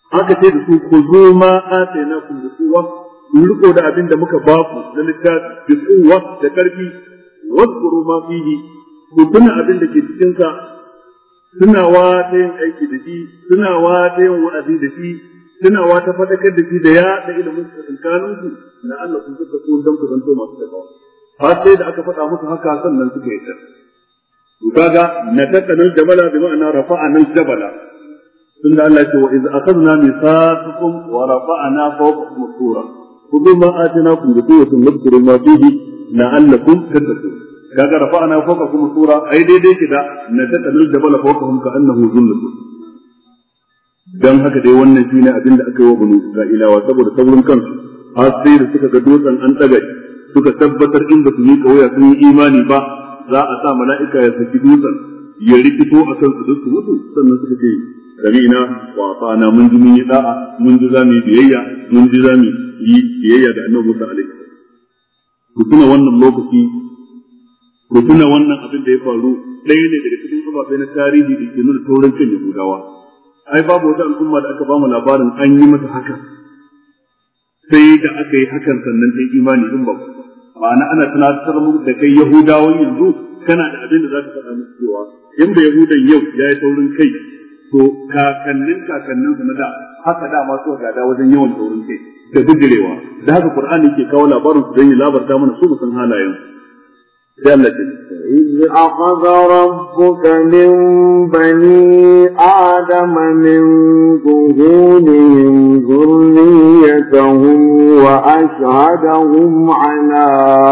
S1: aka ce da su ku zo ma atainakum bi quwwa ku riko da abin da muka ba ku da littafi bi quwwa da karfi wadkuru ma fihi ku tuna abin da ke cikin sa tunawa ta yin aiki da shi tunawa ta yin wa'azi da shi tunawa ta fadakar da shi da ya da ilimin tsakanin ku na Allah kun suka so dan ku zanto masu takawa har sai da aka faɗa musu haka sannan suka yi ta kaga natakana jabala bi ma'ana rafa'ana al-jabala tunda Allah ce wa iz akhadna mithaqakum wa rafa'na fawqakum as-sura khudhu ma atinakum bi quwwatin wadhkuru ma fihi la'allakum tattaqun kaga rafa'na fawqakum as-sura ai daidai kida natakana al-jabala fawqahum ka'annahu zullatun dan haka dai wannan shine abin da aka yi wa banu Isra'ilawa saboda saurin kansu har sai da suka ga dutsen an daga suka tabbatar inda su yi kauya sun yi imani ba za a sa mala'ika ya saki dutsen ya rikito a kan su su mutu sannan suka ce sami'na wa ata'na mun ji mun yi da'a mun ji zamu yi biyayya mun ji zamu yi biyayya da Annabi Musa alaihi ku tuna wannan lokaci ku tuna wannan abin da ya faru ɗaya ne daga cikin ababai na tarihi da ke nuna taurin kan Yahudawa ai babu wata al'umma da aka ba mu labarin an yi mata haka sai da aka yi hakan sannan ta imani in ba ma'ana ana tunatar mu da kai Yahudawan yanzu kana da abin da za ka faɗa musu cewa in ba Yahudan yau ya yi taurin kai to kakannin kakannin su na da haka da masu gada wajen yawan taurin kai da bijirewa da haka Qur'ani ke kawo labarin su don ya labarta mana su san halayen sai Allah ce
S2: إذ أخذ ربك من بني آدم من ظهورهم ذريتهم وأشهدهم على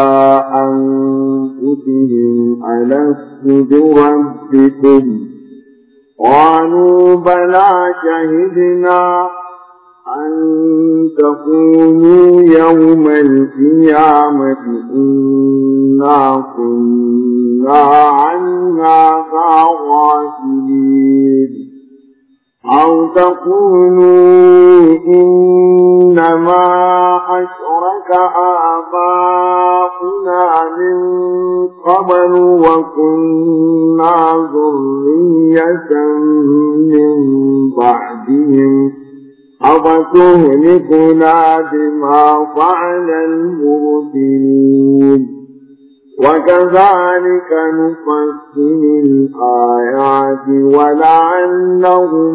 S2: أنفسهم ألست بربكم قالوا بلى شهدنا أن تقولوا يوم القيامة إنا كنا عن هذا غافلين أو تقولوا إنما أشرك آباؤنا من قبل وكنا ذرية من بعدهم أفتهلكنا بما فعل المبطلون وكذلك نفصل الآيات ولعلهم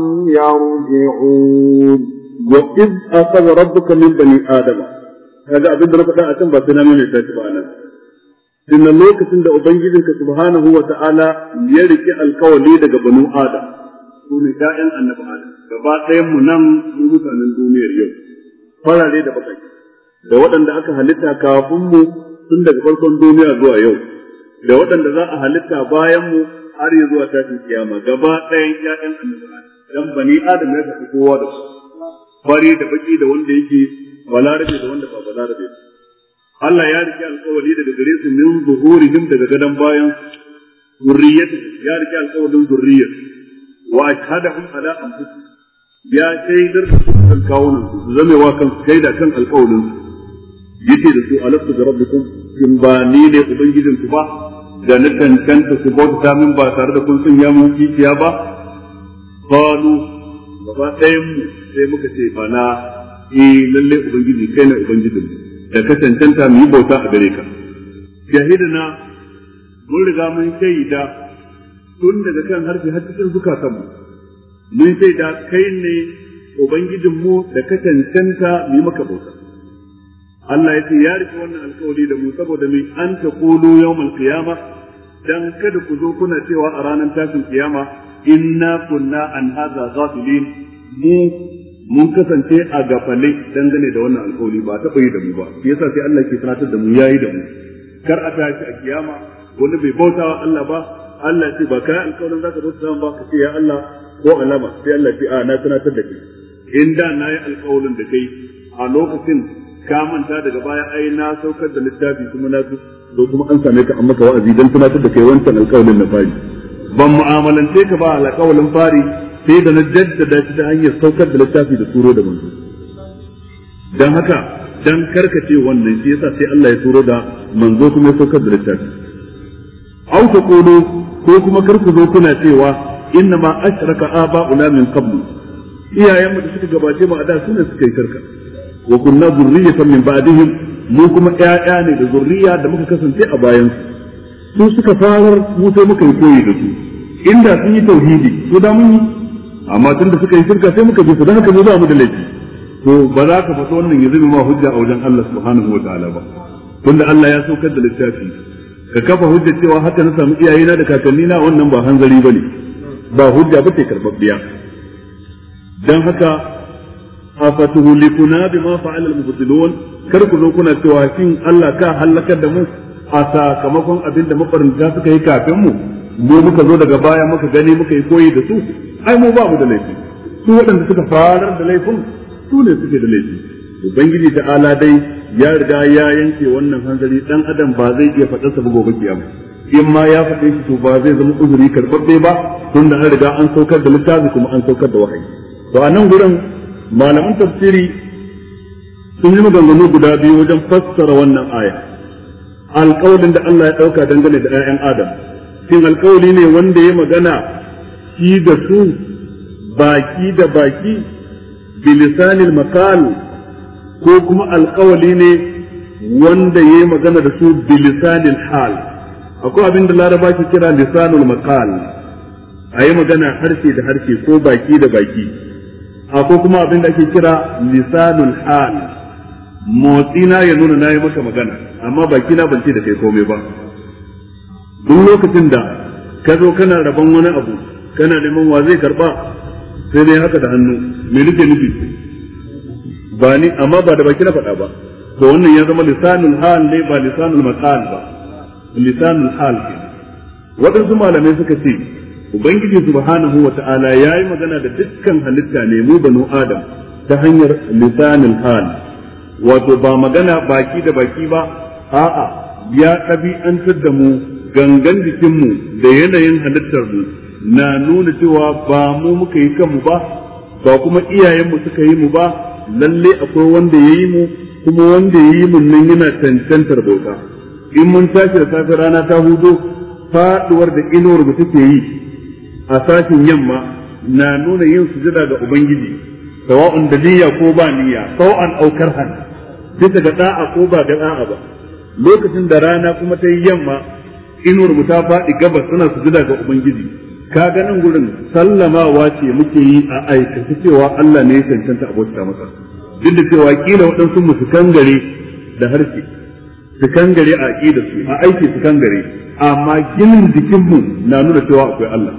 S2: يرجعون
S1: وإذ أخذ ربك من بني آدم هذا أبدا ربك أتم بسنا من التاتبانا إن اللوكة عند أبنجدك سبحانه وتعالى يرك القولي لك بنو آدم ونساء النبي آدم gaba ɗayan mu nan mu mutanen duniyar yau farare da bakai da waɗanda aka halitta kafin mu tun daga farkon duniya zuwa yau da waɗanda za a halitta bayan mu har ya zuwa tashin kiyama gaba ɗayan ƴaƴan annabi dan bani adam ya tafi kowa da su fari da baki da wanda yake balarabe da wanda ba balarabe Allah ya rike alƙawari daga gare su min zuhurihim daga gadan bayan zurriyyatu ya rike alƙawarin zurriyyatu wa ashhadahum ala anfusihim ya shaidar da su kan kawunan su zame wa kan shaida kan alƙawarin su yace da su alastu da rabbikum in ba ni ne ubangijin ku ba da na tantance ku bauta min ba tare da kun sun ya mun kiciya ba qalu gaba ɗayan mu sai muka ce bana eh lalle ubangiji kai ne ubangijin da ka tantanta mu yi bauta a gare ka shahidina mun riga mun shaida tun daga kan harfi har cikin zukatanmu mun sai da kai ne ubangijinmu da ka cancanta mu maka bauta Allah ya ce ya rike wannan alƙawari da mu saboda mai an ta kulu yawmal qiyama dan kada ku zo kuna cewa a ranar tashin kiyama inna kunna an hadha ghafilin mu mun kasance a gafale dangane da wannan alƙawari ba ta bai da mu ba yasa sai Allah ke tunatar da mu yayi da mu kar a tashi a kiyama wanda bai bautawa Allah ba Allah ce ba kai alƙawarin zaka bauta ba ka ce ya Allah ko alama sai Allah ce a na tunatar da kai in da nayi alƙawarin da kai a lokacin ka manta daga baya ai na saukar da littafi kuma na zo kuma an same ka an maka wa'azi dan tunatar da kai wancan alƙawarin na fari ban mu'amalance ka ba alƙawarin fari sai da na jaddada shi ta hanyar saukar da littafi da turo da manzo dan haka dan karkace wannan shi yasa sai Allah ya turo da manzo kuma ya saukar da littafi au taqulu ko kuma kar ku zo kuna cewa inna ma ashraka aba'una min qablu iyayenmu da suka gabace mu a da sune suka yi shirka wa kunna zurriyatan min ba'dihim mu kuma ƴaƴa ne da zurriya da muka kasance a bayan su su suka farar mu sai muka yi koyi da su inda sun yi tauhidi to da mun yi amma tun da suka yi shirka sai muka bi su dan haka mu ba mu da laifi to ba za ka fata wannan ya zama ma hujja a wajen Allah subhanahu wa ta'ala ba tunda Allah ya saukar da littafi ka kafa hujja cewa haka na samu iyayena da kakannina wannan ba hanzari bane ba hujja ba ce karbabbiya dan haka afatuhulikuna bima fa'ala al-mubtilun kar ku zo kuna cewa shin Allah ka halakar da mu a sakamakon abin da mafaranta suka yi kafin mu mu muka zo daga baya muka gani muka yi koyi da su ai mu ba mu da laifi su waɗanda suka farar da laifin su ne suke da laifi ubangiji ta'ala dai ya riga ya yanke wannan hanzari dan adam ba zai iya faɗarsa ba gobe kiyama in ma ya faɗe shi to ba zai zama uzuri karɓaɓɓe ba tunda an riga an saukar da littafi kuma an saukar da wahayi to a nan gurin malaman tafsiri sun yi maganganu guda biyu wajen fassara wannan aya alƙawalin da Allah ya ɗauka dangane da ƴaƴan adam shin alƙawali ne wanda ya magana shi da su baki da baki bilisanil maqal ko kuma alƙawali ne wanda ya yi magana da su bilisanil hal akwai abin da laraba ke kira lisanul maqal a yi magana harshe da harshe ko baki da baki akwai kuma abin da ake kira lisanul hal motsina ya nuna na yi maka magana amma baki na bance da kai komai ba duk lokacin da ka zo kana rabon wani abu kana neman wa zai karba sai dai haka da hannu me nake nufi ba ni amma ba da baki na faɗa ba to wannan ya zama lisanul hal ne ba lisanul maqal ba lisanul hal ke waɗansu malamai suka ce ubangiji subhanahu wa ta'ala yayi magana da dukkan halitta ne mu banu adam ta hanyar lisanul hal wato ba magana baki da baki ba a'a ya ɗabi'antar da mu gangan jikinmu da yanayin halittar mu na nuna cewa ba mu muka yi kanmu ba ba kuma iyayenmu suka yi mu ba lalle akwai wanda ya yi mu kuma wanda ya yi mun nan yana cancantar bauta in mun tashi da safe rana ta hudo faduwar da inuwar mu take yi a sashin yamma na nuna yin sujada ga ubangiji sawa'un da niyya ko ba niyya sawa'an aukar han bisa ga da'a ko ba ga da'a ba lokacin da rana kuma ta yi yamma inuwar mu ta faɗi gabas suna sujada ga ubangiji ka ga nan gurin sallamawa ce muke yi a aikace cewa Allah ne ya cancanta abota masa duk da cewa kila waɗansu mu su kangare da harshe su kangare a aqida su a aiki su kangare amma ginin jikinmu na nuna cewa akwai Allah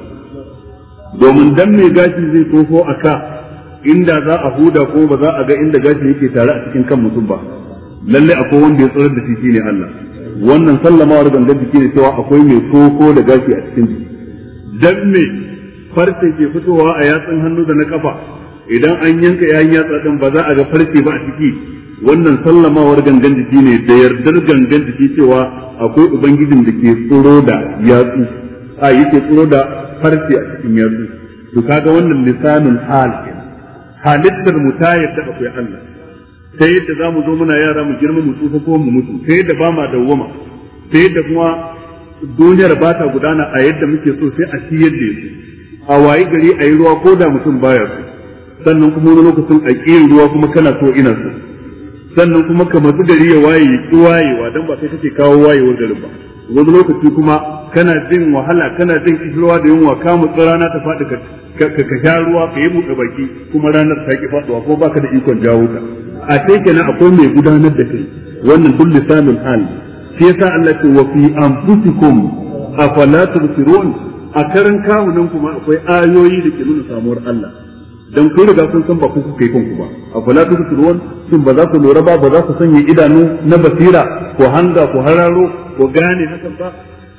S1: domin dan mai gashi zai tofo a ka inda za a huda ko ba za a ga inda gashi yake tare a cikin kan mutum ba lalle akwai wanda ya tsorar da shi shine Allah wannan sallamawar gangan jiki ne cewa akwai mai tofo da gashi a cikin jiki dan me farce ke fitowa a yatsun hannu da na kafa idan an yanka yayin yatsa din ba za a ga farce ba a ciki wannan sallamawar gangan jiki ne da yardar gangan jiki cewa akwai ubangijin da ke tsoro da yatsu a yake tsoro da farce a cikin yatsu to kaga wannan lisanul hal halittar mu ta yadda akwai Allah sai yadda zamu zo muna yara mu girma mu tsufa ko mu mutu sai yadda ba ma dawwama sai yadda kuma duniyar ba ta gudana a yadda muke so sai a ci yadda yake a wayi gari a yi ruwa ko da mutum baya so sannan kuma wani lokacin a ƙi ruwa kuma kana so ina so sannan kuma ka matsu gari ya waye ya ƙi wayewa don ba kai kake kawo wayewar garin ba wani lokaci kuma kana jin wahala kana jin kishirwa da yunwa ka mutsu rana ta faɗi ka ka sha ruwa ka yi buɗe baki kuma ranar ta ki faɗuwa ko baka da ikon jawo ta a sai kenan akwai mai gudanar da kai wannan duk lisanul hal shi yasa Allah ce wa fi anfusikum afala tubsirun a karan kawunan kuma akwai ayoyi da ke nuna samuwar Allah dan kun riga kun san ba ku kuka yi kanku ba afala tubsirun shin ba za ku lura ba ba za ku sanya idanu na basira ko hanga ko hararo ko gane hakan ba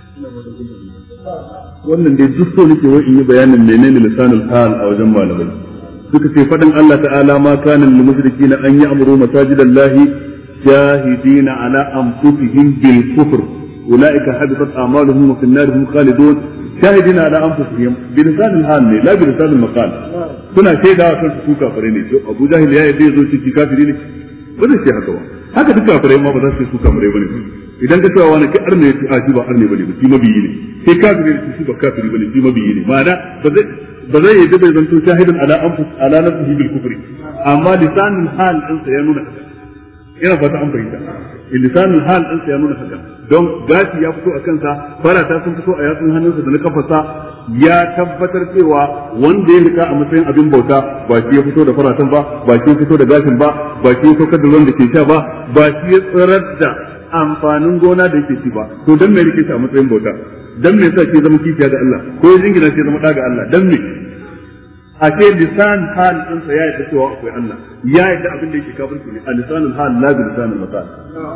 S1: wannan dai duk so nake wai in yi bayanin menene lisanul hal a wajen malamai suka ce fadin Allah ta'ala ma kana lil mushrikeena an ya'muru masajidallahi شاهدين على أنفسهم بالكفر أولئك حبطت أعمالهم وفي النار هم خالدون شاهدين على أنفسهم بلسان الحال لا بلسان المقال كنا شيدا كان su kafare ne to Abu Jahil ya yi zo ci kafiri ne ba zai ce haka ba haka duk kafare ma ba za su su kafare bane idan ka cewa wani kai arne ya ci ba arne bane ba shi mabiyi ne sai kafiri ne shi ba kafiri bane shi mabiyi ne ma'ana ba zai ba zai yi bai zanto shahidun ala anfus ala nafsihi bil kufri amma lisanul hal din sa ya nuna haka ina fata an fahimta lisanul hal din sa ya nuna haka don gashi ya fito a kansa farata sun fito a yatsun hannunsa da na kafarsa ya tabbatar cewa wanda ya rika a matsayin abin bauta ba shi ya fito da faratan ba ba shi ya fito da gashin ba ba shi ya saukar da ruwan da ke sha ba ba shi ya tsirar da amfanin gona da yake ci ba to dan me rike shi a matsayin bauta dan me yasa ke zama kishiya ga Allah ko ya jingina shi zama daga Allah dan me a ce lisan hal din sa ya yi cewa akwai Allah ya yi da abin da yake kafirci ne a lisanul hal la bi lisanul maqal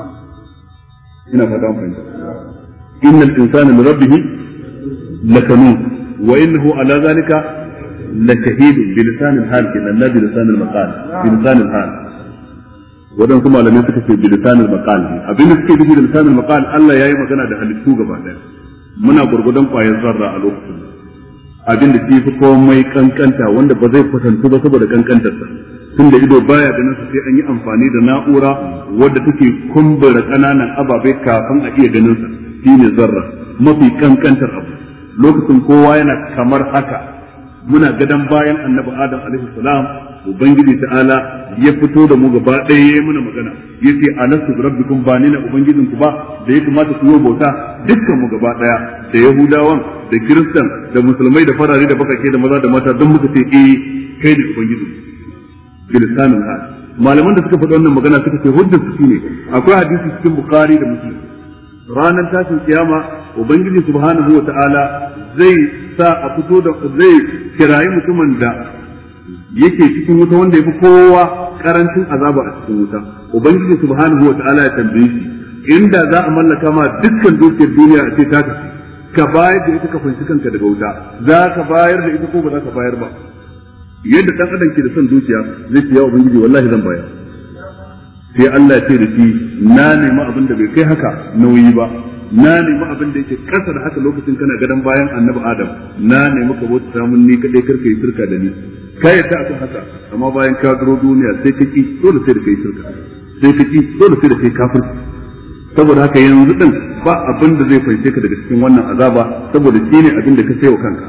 S1: ina fata mun fahimta innal insana li rabbih lakanun wa innahu ala zalika lashahid bi lisanil hal kin la bi lisanil maqal bi lisanil hal wadan kuma malamai suka ce bi lisanil maqal abin da suke nufi da lisanil maqal Allah yayi magana da halittu gaba daya muna gurgudan kwayar zarra a lokacin abin da shi fi komai kankanta wanda ba zai kwatantu ba saboda kankantarsa tunda ido baya ganin su sai an yi amfani da na'ura wadda take kumbura kananan ababai kafin a iya ganin sa shine zarra mafi kankantar abu lokacin kowa yana kamar haka muna gadan bayan annabi adam alaihi salam ubangiji ta'ala ya fito da mu gaba ɗaya yayi muna magana yace alastu rabbikum ba ni na ubangijin ku ba da ya kamata ku yi bauta dukkan mu gaba ɗaya da yahudawan da kiristan da musulmai da farare da bakake da maza da mata don muka ce eh kai ne ubangijin bilisanin hal malaman da suka faɗi wannan magana suka ce hujjar su shine akwai hadisi cikin bukhari da muslim ranar tashin kiyama ubangiji subhanahu wa ta'ala zai sa a fito da zai kirayi mutumin da yake cikin wuta wanda yafi kowa karancin azaba a cikin wuta ubangiji subhanahu wa ta'ala ya tambaye shi inda za a mallaka ma dukkan dukiyar duniya a ce ta tafi ka bayar da ita ka fanshi kanka daga wuta za ka bayar da ita ko ba za ka bayar ba yadda dan adam ke da son dukiya zai ce ya ubangiji wallahi zan bayar sai Allah ya ce da shi na nemi abin da bai kai haka nauyi ba na nemi abin da yake kasa da haka lokacin kana gadan bayan annabi Adam na nemi ka bauta samun ni kadai karka yi shirka da ni kai ta akan haka amma bayan ka duro duniya sai ka ki dole sai da kai shirka sai ka ki dole sai da kai kafirci saboda haka yanzu din ba abin da zai fanshe ka daga cikin wannan azaba saboda shine abin da ka sayo kanka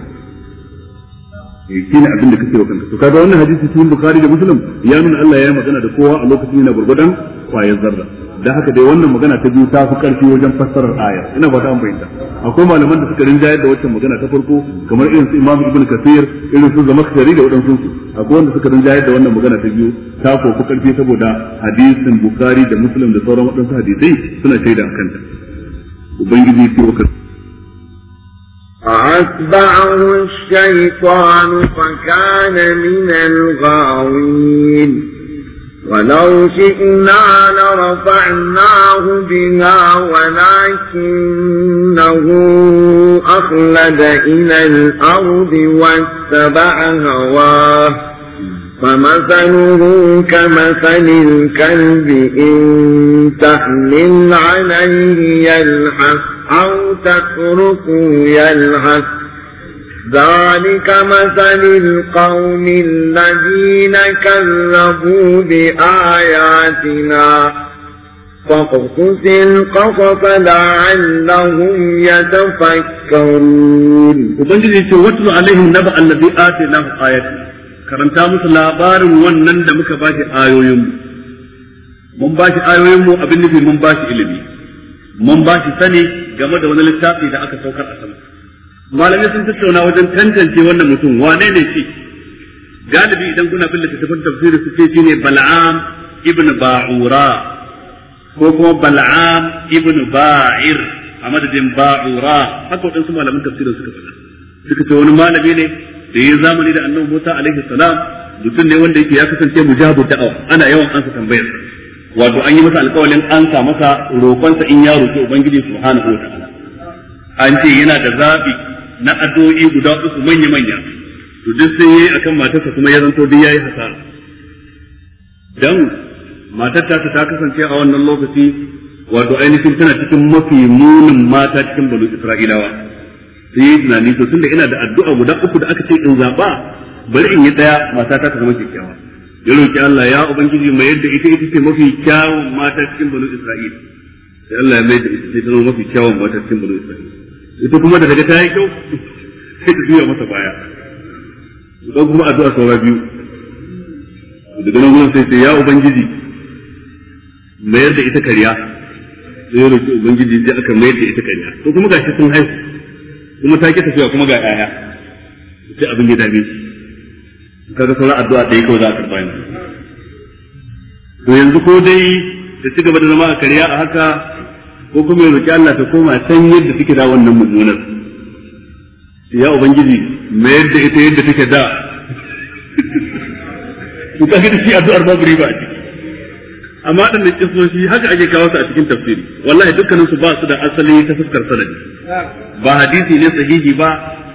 S1: shine abin da kake wa kanka to kaga wannan hadisi cikin bukhari da muslim ya nuna Allah ya yi magana da kowa a lokacin yana gurgudan kwayar zarra dan haka dai wannan magana ta biyu ta fi karfi wajen fassarar aya ina ba ta bayyana akwai malaman da suka rinjayar da wannan magana ta farko kamar irin su Imam Ibn Kathir irin su Zamakhshari da wadansu su akwai wanda suka rinjayar da wannan magana ta biyu ta ko fi karfi saboda hadisin bukhari da muslim da sauran wadansu hadisai suna shaida akan ta ubangiji ya ce
S2: فأتبعه الشيطان فكان من الغاوين ولو شئنا لرفعناه بها ولكنه أخلد إلى الأرض واتبع هواه فمثله كمثل الكلب إن تحمل عليه يلحث أو تتركه يلهث ذلك مثل القوم الذين كذبوا بآياتنا فاقصص القصص لعلهم يتفكرون
S1: وبنجي واتل عليهم نبأ الذي آتيناه آياتنا karanta musu labarin wannan da muka bashi ayoyin mun bashi ayoyin mu abin nufi mun bashi ilimi mun bashi sani game da wani littafi da aka saukar a sama malamai sun tattauna wajen tantance wannan mutum wane ne shi galibi idan kuna bin littattafan tafsiri su ce shine Bal'am ibn Ba'ura ko kuma Bal'am ibn Ba'ir a madadin Ba'ura haka wadansu malaman tafsirin suka faɗa suka ce wani malami ne da ya zamani da annabi Musa alaihi salam mutum ne wanda yake ya kasance mujabu da'awa ana yawan ansa tambayar wato an yi masa alƙawarin an sa masa roƙonsa in ya roƙi ubangiji subhanahu wataala an ce yana da zabi na addu'o'i guda uku manya manya to duk sai yayi akan matarsa kuma ya zanto duk yayi hasara dan matar ta ta kasance a wannan lokaci wato ainihin tana cikin mafi munin mata cikin banu Isra'ilawa sai yi tunani to tunda ina da addu'a guda uku da aka ce in zaba bari in yi daya mata ta zama kyakkyawa ya roki Allah ya ubangiji mai yadda ita ita ce mafi kyawun mata cikin banu Isra'ila sai Allah ya mai da ita ce zama mafi kyawun mata cikin banu Isra'ila ita kuma da daga ta yi kyau sai ta juya masa baya don kuma addu'a saura biyu daga nan gurin sai sai ya ubangiji mayar da ita kariya sai ya roki ubangiji sai aka mayar da ita kariya to kuma gashi sun haihu kuma ta ki tafiya kuma ga yaya sai abin ya dame shi kaga sauran addu'a da yake kawai za a karba yanzu to yanzu ko dai da ci gaba da zama a kariya a haka ko kuma ya roki Allah ta koma san yadda take da wannan mummunar ya ubangiji mayar da ita yadda take da to kaga da shi addu'ar babu riba a ciki amma dan da kisoshi haka ake kawo su a cikin tafsiri wallahi dukkanin su ba su da asali ta fuskar sanadi ba hadisi ne sahihi ba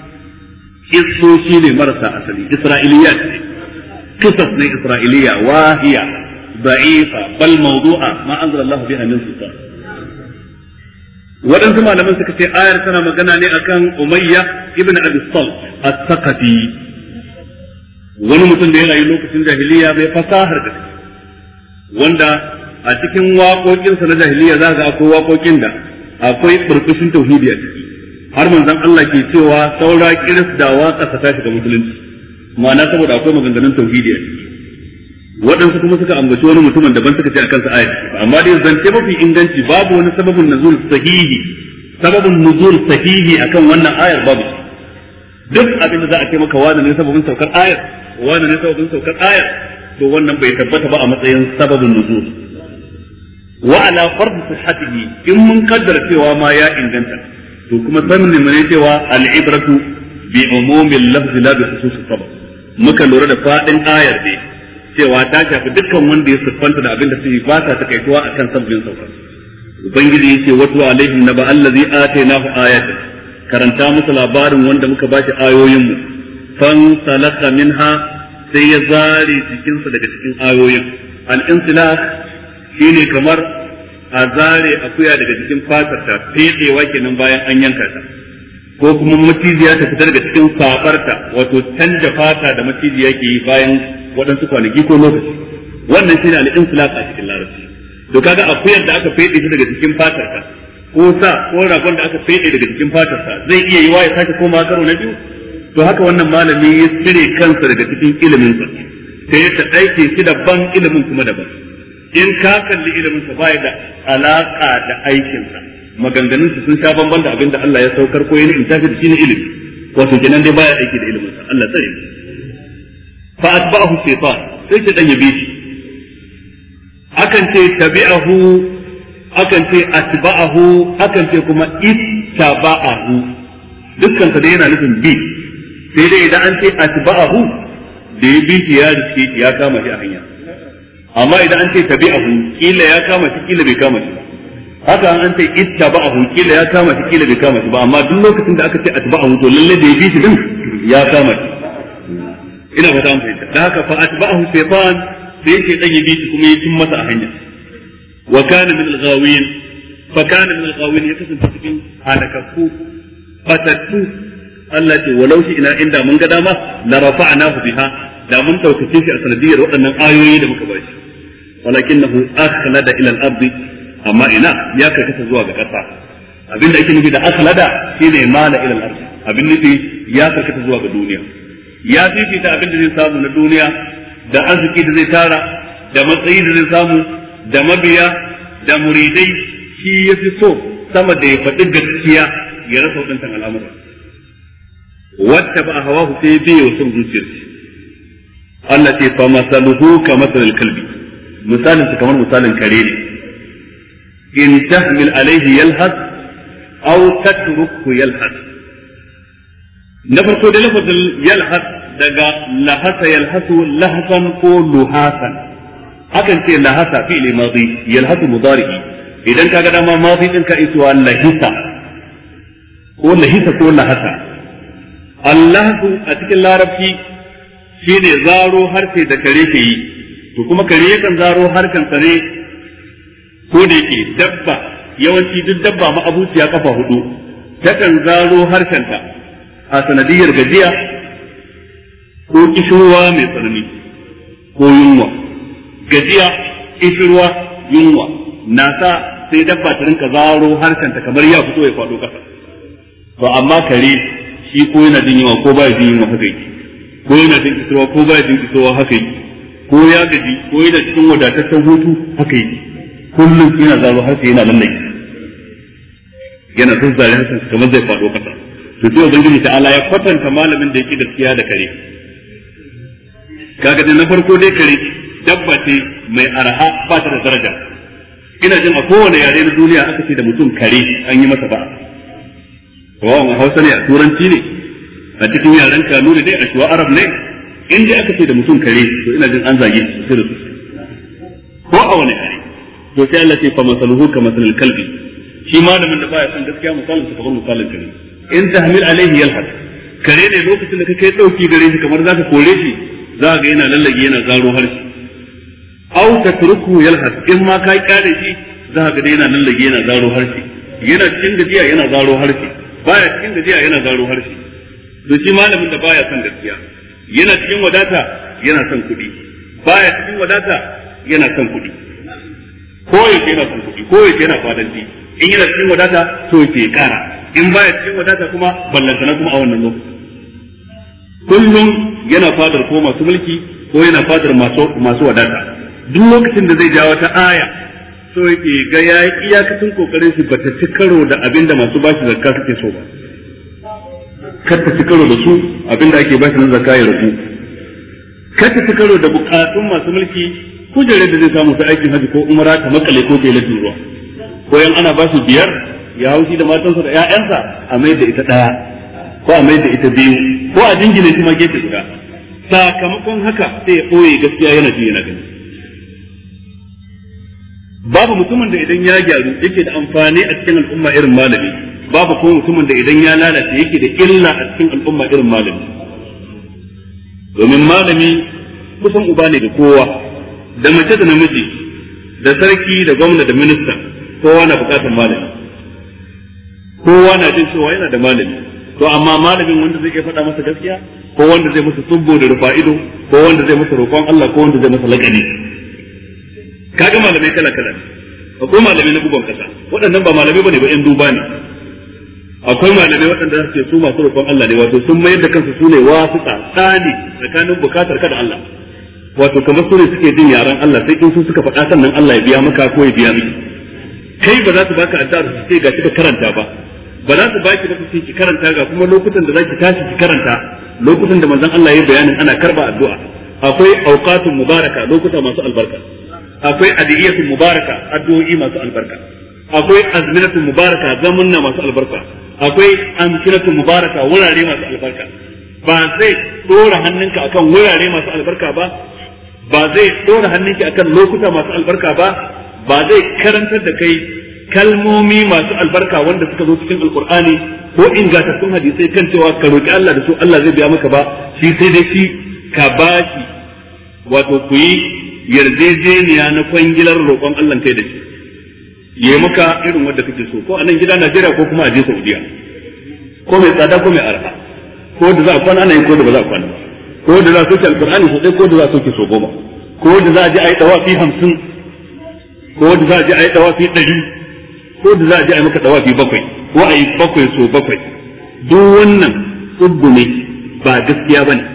S1: kisoshi ne marasa asali isra'iliyat qisas ne isra'iliya wahiya da'ifa bal mawdu'a ma anzala Allah biha min sultan waɗansu malaman suka ce ayar tana magana ne akan Umayya ibn Abi Salt as-Saqafi wani mutum da ya rayu lokacin jahiliya bai fasahar da wanda a cikin waƙoƙinsa na jahiliya za ga akwai waƙoƙin da akwai burbushin tauhidi a ciki har manzon Allah ke cewa saura kiris da waƙa ta shiga musulunci ma'ana saboda akwai maganganun tauhidi a ciki waɗansu kuma suka ambaci wani mutumin daban suka ce akan sa ayat amma dai zance mafi inganci babu wani sababin nuzul sahihi sababin nuzul sahihi akan wannan ayar babu duk abin da za a ce maka wani ne sababin saukar ayar wani ne sababin saukar ayar to wannan bai tabbata ba a matsayin sababin nuzul wa ala fard sihhatihi in mun kaddara cewa ma ya inganta to kuma sanin ne mun cewa al-ibratu bi umumil lafzi la bi khusus sabab muka lura da fadin ayar ne cewa ta shafi dukkan wanda ya siffanta da abin da suke ba ta takaituwa akan sabbin saukar ubangiji yace wato alaihim naba allazi atainahu ayatin karanta musu labarin wanda muka bashi ayoyin mu fan salaka minha sai ya zare cikin sa daga cikin ayoyin al insilah shine kamar a zare akuya daga cikin fatar ta fedewa kenan bayan an yanka ta ko kuma macijiya ta fitar daga cikin sabarta wato canja fata da macijiya ke yi bayan waɗansu kwanaki ko lokaci wannan shine al-insilaq a cikin larabci to kaga akuyar da aka fede shi daga cikin fatar ka ko sa ko ragon da aka fede daga cikin fatar sa zai iya yi wa ya sake koma karo na biyu to haka wannan malami ya cire kansa daga cikin ilimin sa sai ya aike shi daban ilimin kuma daban in ka kalli ilimin sa bai da alaka da aikin sa maganganun su sun sha bamban da abin da Allah ya saukar ko yana in tafi da shi ne ilimi wato kenan dai baya aiki da ilimin sa Allah tsare fa atba'ahu shaytan sai ce dan yabi shi akan ce tabi'ahu akan ce atba'ahu akan ce kuma ittaba'ahu dukkan sa dai yana nufin bi sai dai idan an ce atba'ahu da ya bi ya riske ya kama shi a hanya amma idan an ce tabi'ahu kila ya kama shi kila bai kama shi ba haka an ce ittaba'ahu kila ya kama shi kila bai kama shi ba amma duk lokacin da aka ce atba'ahu to lalle da ya bi shi din ya kama shi ina fata an fahimta da haka fa atba'ahu shaytan sai yake dan yabi shi kuma ya cin masa a hanya wa kana min al-ghawin fa kana min al-ghawin ya kasance cikin halakakku fatattu Allah ce walau shi ina inda mun ga dama la rafa'nahu biha da mun daukace shi a sanadiyar waɗannan ayoyi da muka bashi walakinahu akhlada ila al-ardi amma ina ya karkata zuwa ga ƙasa abinda ake nufi da akhlada shine mala ila al-ardi abin nufi ya karkata zuwa ga duniya ya fifita abin da zai samu na duniya da arziki da zai tara da matsayi da zai samu da mabiya da muridai shi ya fi so sama da ya faɗi gaskiya ya rasa waɗancan al'amura wata ba a hawa sai ya biye wa son zuciyar shi Allah ce fa masaluhu ka masalil kalbi misalin su kamar misalin kare ne in tahmil alaihi yalhas aw tatruku yalhas na farko da lafazin yalhas daga lahasa yalhasu lahasan ko luhasan hakan ce lahasa fi'li madi yalhasu mudari idan kaga dama madi din ka isuwa lahisa ko lahisa ko lahasa Allahu a cikin larabci shine zaro harshe da kare ke yi to kuma kare yakan zaro harkan kare ko da yake dabba yawanci duk dabba ma abuciya kafa hudu takan zaro harshenta a sanadiyar gajiya ko kishirwa mai tsanani ko yunwa gajiya kishirwa yunwa na sa sai dabba ta rinka zaro harshenta kamar ya fito ya faɗo ƙasa to amma kare shi ko yana jin yunwa ko ba jin yunwa haka yake ko yana jin kisruwa ko baya jin kisruwa haka yake, ko ya gaji ko yana cikin wadataccen hutu haka yake, kullum yana zaro harshe yana lallai yana zazzare harshen kamar zai faɗo kasa. To sai ubangiji ta'ala ya kwatanta malamin da yake gaskiya da kare. Kaga da na farko dai kare dabba ce mai araha ba ta da daraja. Ina jin a kowane yare na duniya aka ce da mutum kare an yi masa ba'a. Wawan a Hausa ne, a Turanci ne, a cikin yaren Kanuri ne, a Shuwa Arab ne, in dai aka ce da mutum kare to ina jin an zage shi sosai da sosai. Ko a wani yare. To sai Allah ce fa masaluhu ka masalil kalbi. Shi malamin da baya son gaskiya misalin sa kamar misalin kare. In tahmil alaihi yalhad. Kare ne lokacin da kake dauki gare shi kamar zaka kore shi, za ga yana lallage yana zaro harshe. Aw tatruku yalhad, in ma ka kyale shi za ga yana lallage yana zaro harshe. Yana cikin gajiya yana zaro harshe. Baya cikin gajiya yana zaro harshe. To shi malamin da baya son gaskiya, yana cikin wadata yana son kuɗi. Baya cikin wadata yana son kuɗi. Ko yake yana son kuɗi, ko yake yana fadanci. In yana cikin wadata so yake kara. In baya cikin wadata kuma ballantana kuma a wannan lokaci. Kullum yana fadar ko masu mulki ko yana fadar masu masu wadata. Duk lokacin da zai ja wata aya so yake ga yayi iyakacin kokarin shi bata ci karo da abinda masu bashi zakka suke so ba. Kar ta ci karo da su abinda ake bashi nan zakka ya rubu. Kar ta ci karo da bukatun masu mulki kujerar da zai samu ta aikin haji ko umara ta makale ko kai latin ruwa. Ko yan ana bashi biyar ya haushi da matansa da ƴaƴansa a mai da ita daya ko a mai da ita biyu ko a jingine shi ma gefe guda. Sakamakon haka sai ya ɓoye gaskiya yana ji yana gani. Babu mutumin da idan ya gyaru yake da amfani a cikin al'umma irin malami, babu kuma mutumin da idan ya lalace yake da illa a cikin al'umma irin malami. Domin malami kusan uba ne da kowa, da mace da namiji, da sarki da gwamna da minista, kowa na bukatar malami. Kowa na jin cewa yana da malami. To amma malamin wanda zai faɗa masa gaskiya, ko wanda zai masa tsubbo da rufa ido, ko wanda zai masa roƙon Allah, ko wanda zai masa lagani. Kaga malamai kala kala ne. Akwai malamai na bugon kasa, waɗannan ba malamai bane ba ƴan duba ne. Akwai malamai waɗanda suke su masu roƙon Allah ne, wato sun mayar da kansu su ne wasuƙa tsani tsakanin bukatar ka da Allah. Wato kamar su ne suke jin yaran Allah, sai in su suka faɗa sannan Allah ya biya maka ko ya biya miki. Kai ba za su baka addu'a su ce ga kika karanta ba. Ba za su baki da su ki karanta ga kuma lokutan da zaki tashi ki karanta, lokutan da manzon Allah ya yi bayanin ana karba addu'a. Akwai awqatun mubaraka, lokuta masu albarka. Akwai adiyatun mubaraka, addu'o'i masu albarka. Akwai azminatun mubaraka, zamanna masu albarka. Akwai amkinatun mubaraka, wurare masu albarka. Ba zai dora hannunka akan wurare masu albarka ba, ba zai dora hannunki akan lokuta masu albarka ba, ba zai karantar da kai kalmomi masu albarka wanda suka zo cikin alkur'ani ko ingantattun hadisai kan cewa ka roki Allah da su Allah zai biya maka ba, shi sai dai shi ka bashi wato ku yi yarjejeniya na kwangilar roƙon Allah kai da shi ya maka irin wanda kake so, ko a nan gida Najeriya ko kuma a je Saudiya, ko mai tsada ko mai arha, ko da za a kwana ana yi ko da ba za a kwana, ko da za a soke alkur'ani sosai ko da za a soke so goma, ko da za a je a yi tawafi hamsin, ko da za a je a yi tawafi ɗari, ko da za a je a yi maka tawafi bakwai, ko a yi bakwai so bakwai. Duk wannan tsubbu ne ba gaskiya ba ne.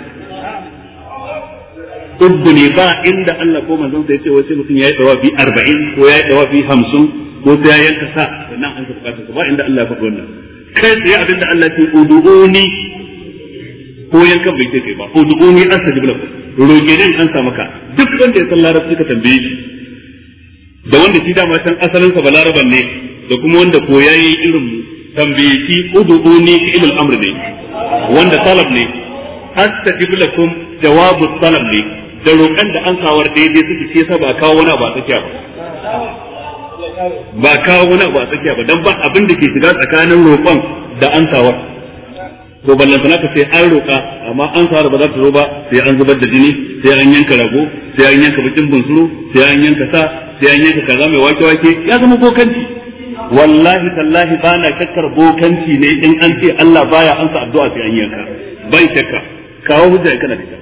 S1: Tsubbu ne ba inda Allah ko manzon sa ya ce wace mutum ya yi tawafi arba'in ko ya yi tawafi hamsin ko sai ya yanka sa wannan an ka bukata ba inda Allah ya faɗi wannan. Kai tsaye abinda Allah ya ce ud'uni ko yankan bai ce kai ba ud'uni astajib lakum, roƙe ne an sa maka. Duk wanda ya san larabci ka tambaye shi, da wanda shi dama can asalin sa balaraban ne da kuma wanda ko yayi irin tambaye shi ud'uni fi ilal amr ne wanda talab ne, astajib lakum jawabu talab ne, da roƙan da an kawar daidai suke ce sa ba kawo wani ba tsakiya ba ba kawo wani ba tsakiya ba dan ba abin da ke shiga tsakanin roƙon da an kawar. To ballantana ka sai an roƙa amma an kawar ba za ta zo ba, sai an zubar da jini, sai an yanka rago, sai an yanka bakin bunsuru, sai an yanka sa, sai an yanka kaza mai wake wake, ya zama bokanci. Wallahi tallahi ba na shakkar bokanci ne in an ce Allah baya ansa addu'a sai an yanka, bai shakka, kawo hujja kana da ita.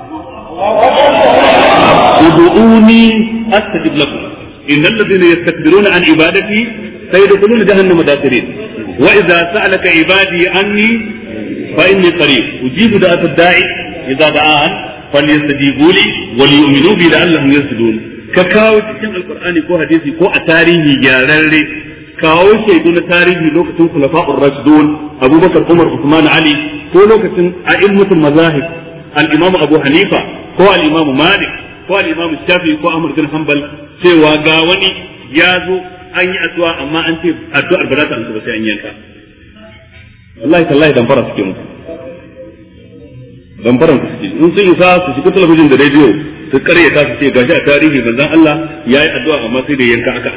S1: Ud'uni astajib lakum innal ladhina yastakbiruna an ibadati sayadkhuluna jahannama dakhirin wa idza sa'alaka ibadi anni fa inni qarib ujibu da'at ad-da'i idza da'an falyastajibu li wa liyu'minu bi la'allahum yarshudun ka kawo cikin alqur'ani ko hadisi ko a tarihi gyararre kawo shaidu na tarihi lokacin khulafa'ur rashidun Abubakar Umar Uthman Ali ko lokacin a'immatul mazahib al-Imam Abu Hanifa ko al-Imam Malik ko al-Imam Shafi'i ko Ahmad bin Hanbal cewa ga wani ya zo an yi addu'a amma an ce addu'ar ba za ta amsa ba sai an yanka wallahi tallahi dan fara suke mutu dan fara suke in sun isa su shiga talabijin da rediyo su karyata su ce gashi a tarihi manzon Allah yayi addu'a amma sai da yanka aka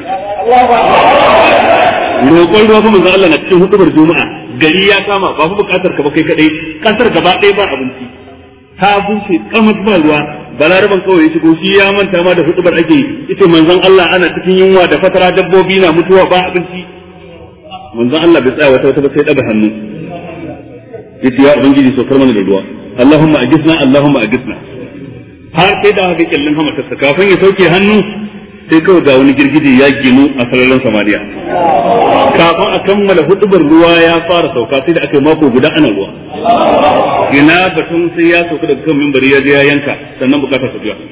S1: roƙon ruwa manzon Allah na cikin hudubar juma'a gari ya kama ba fa bukatar ka ba kai kadai kasar gaba ɗaya ba abinci ta bushe kamar ba ruwa balaraban kawai ya shigo shi ya manta ma da hudubar ake ita manzon Allah ana cikin yunwa da fatara dabbobi na mutuwa ba abinci manzon Allah bai tsaya wata wata ba sai daga hannu yace ya ubangiji sokar mana da ruwa Allahumma ajisna Allahumma ajisna har sai da haka kallon hamatarsa kafin ya sauke hannu sai kawai ga wani girgije ya ginu a sararin samaniya kafin a kammala hudubar ruwa ya fara sauka sai da aka yi mako guda ana ruwa ina batun sai ya sauka daga kan mimbari ya je ya yanka sannan bukatar su biya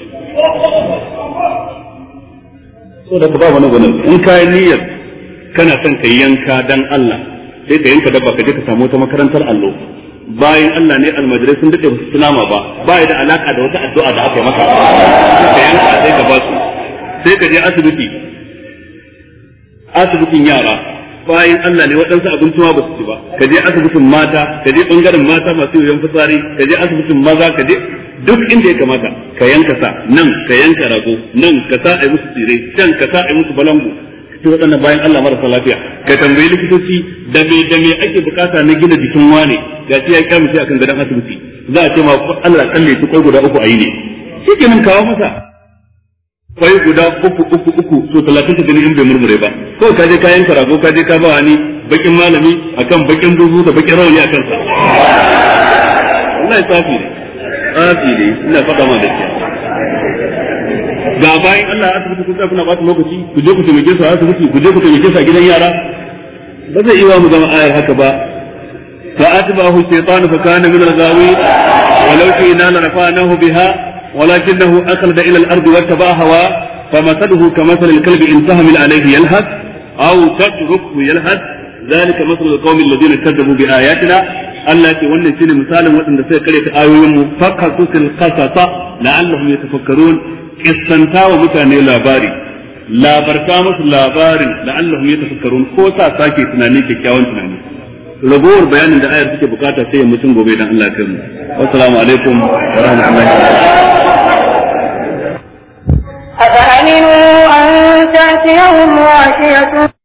S1: so da ba wani gwanin in kayan niyyar kana son ka yanka dan Allah sai ka yanka dabba ka je ka samu wata makarantar allo bayan Allah ne almajirai sun dade su tunama ba ba ya da alaka da wata addu'a da aka yi maka ka yanka sai ka ba su sai ka je asibiti asibitin yara bayan Allah ne waɗansu abinci ma ba su ci ba ka je asibitin mata ka je bangaren mata masu yoyon fitsari ka je asibitin maza ka je duk inda ya kamata ka yanka sa nan ka yanka rago nan ka sa a yi musu tsire can ka sa a yi musu balangu sai waɗannan bayan Allah marasa lafiya ka tambayi likitoci da me da me ake bukata na gina jikin wane ga shi ya kyamu akan gadon asibiti za a ce ma Allah kalle su kai guda uku a yi ne shi ke nan kawo masa kwai guda uku uku uku so talatin ta gani in bai murmure ba ko ka je kayan karago ka je ka ba wani bakin malami akan bakin dubu da bakin rawani akan sa wallahi tsafi ne tsafi ne ina faɗa ma gaskiya ga bayan Allah ya asibiti kun kuna ba su lokaci ku je ku taimake su a asibiti ku je ku taimake su a gidan yara ba zai iya mu zama ayar haka ba fa atbahu shaytanu fa kana min al-ghawi walau kina la rafa'nahu biha ولكنه أخلد إلى الأرض واتبع هواه فمثله كمثل الكلب إن تهمل عليه يلهث أو تتركه يلهث ذلك مثل القوم الذين كذبوا بآياتنا التي ولن شيء مثالا وأن سيكريت آيوهم فقصص القصص لعلهم يتفكرون استنتا ومتاني لاباري لا بركامس لاباري لعلهم يتفكرون كوسا ساكي تناني كيكاوان تناني ragowar bayanin da ayar take bukata sai mutum gobe dan Allah kai mu assalamu alaikum wa rahmatullahi wa barakatuh
S3: أفأمنوا أن تأتيهم غاشية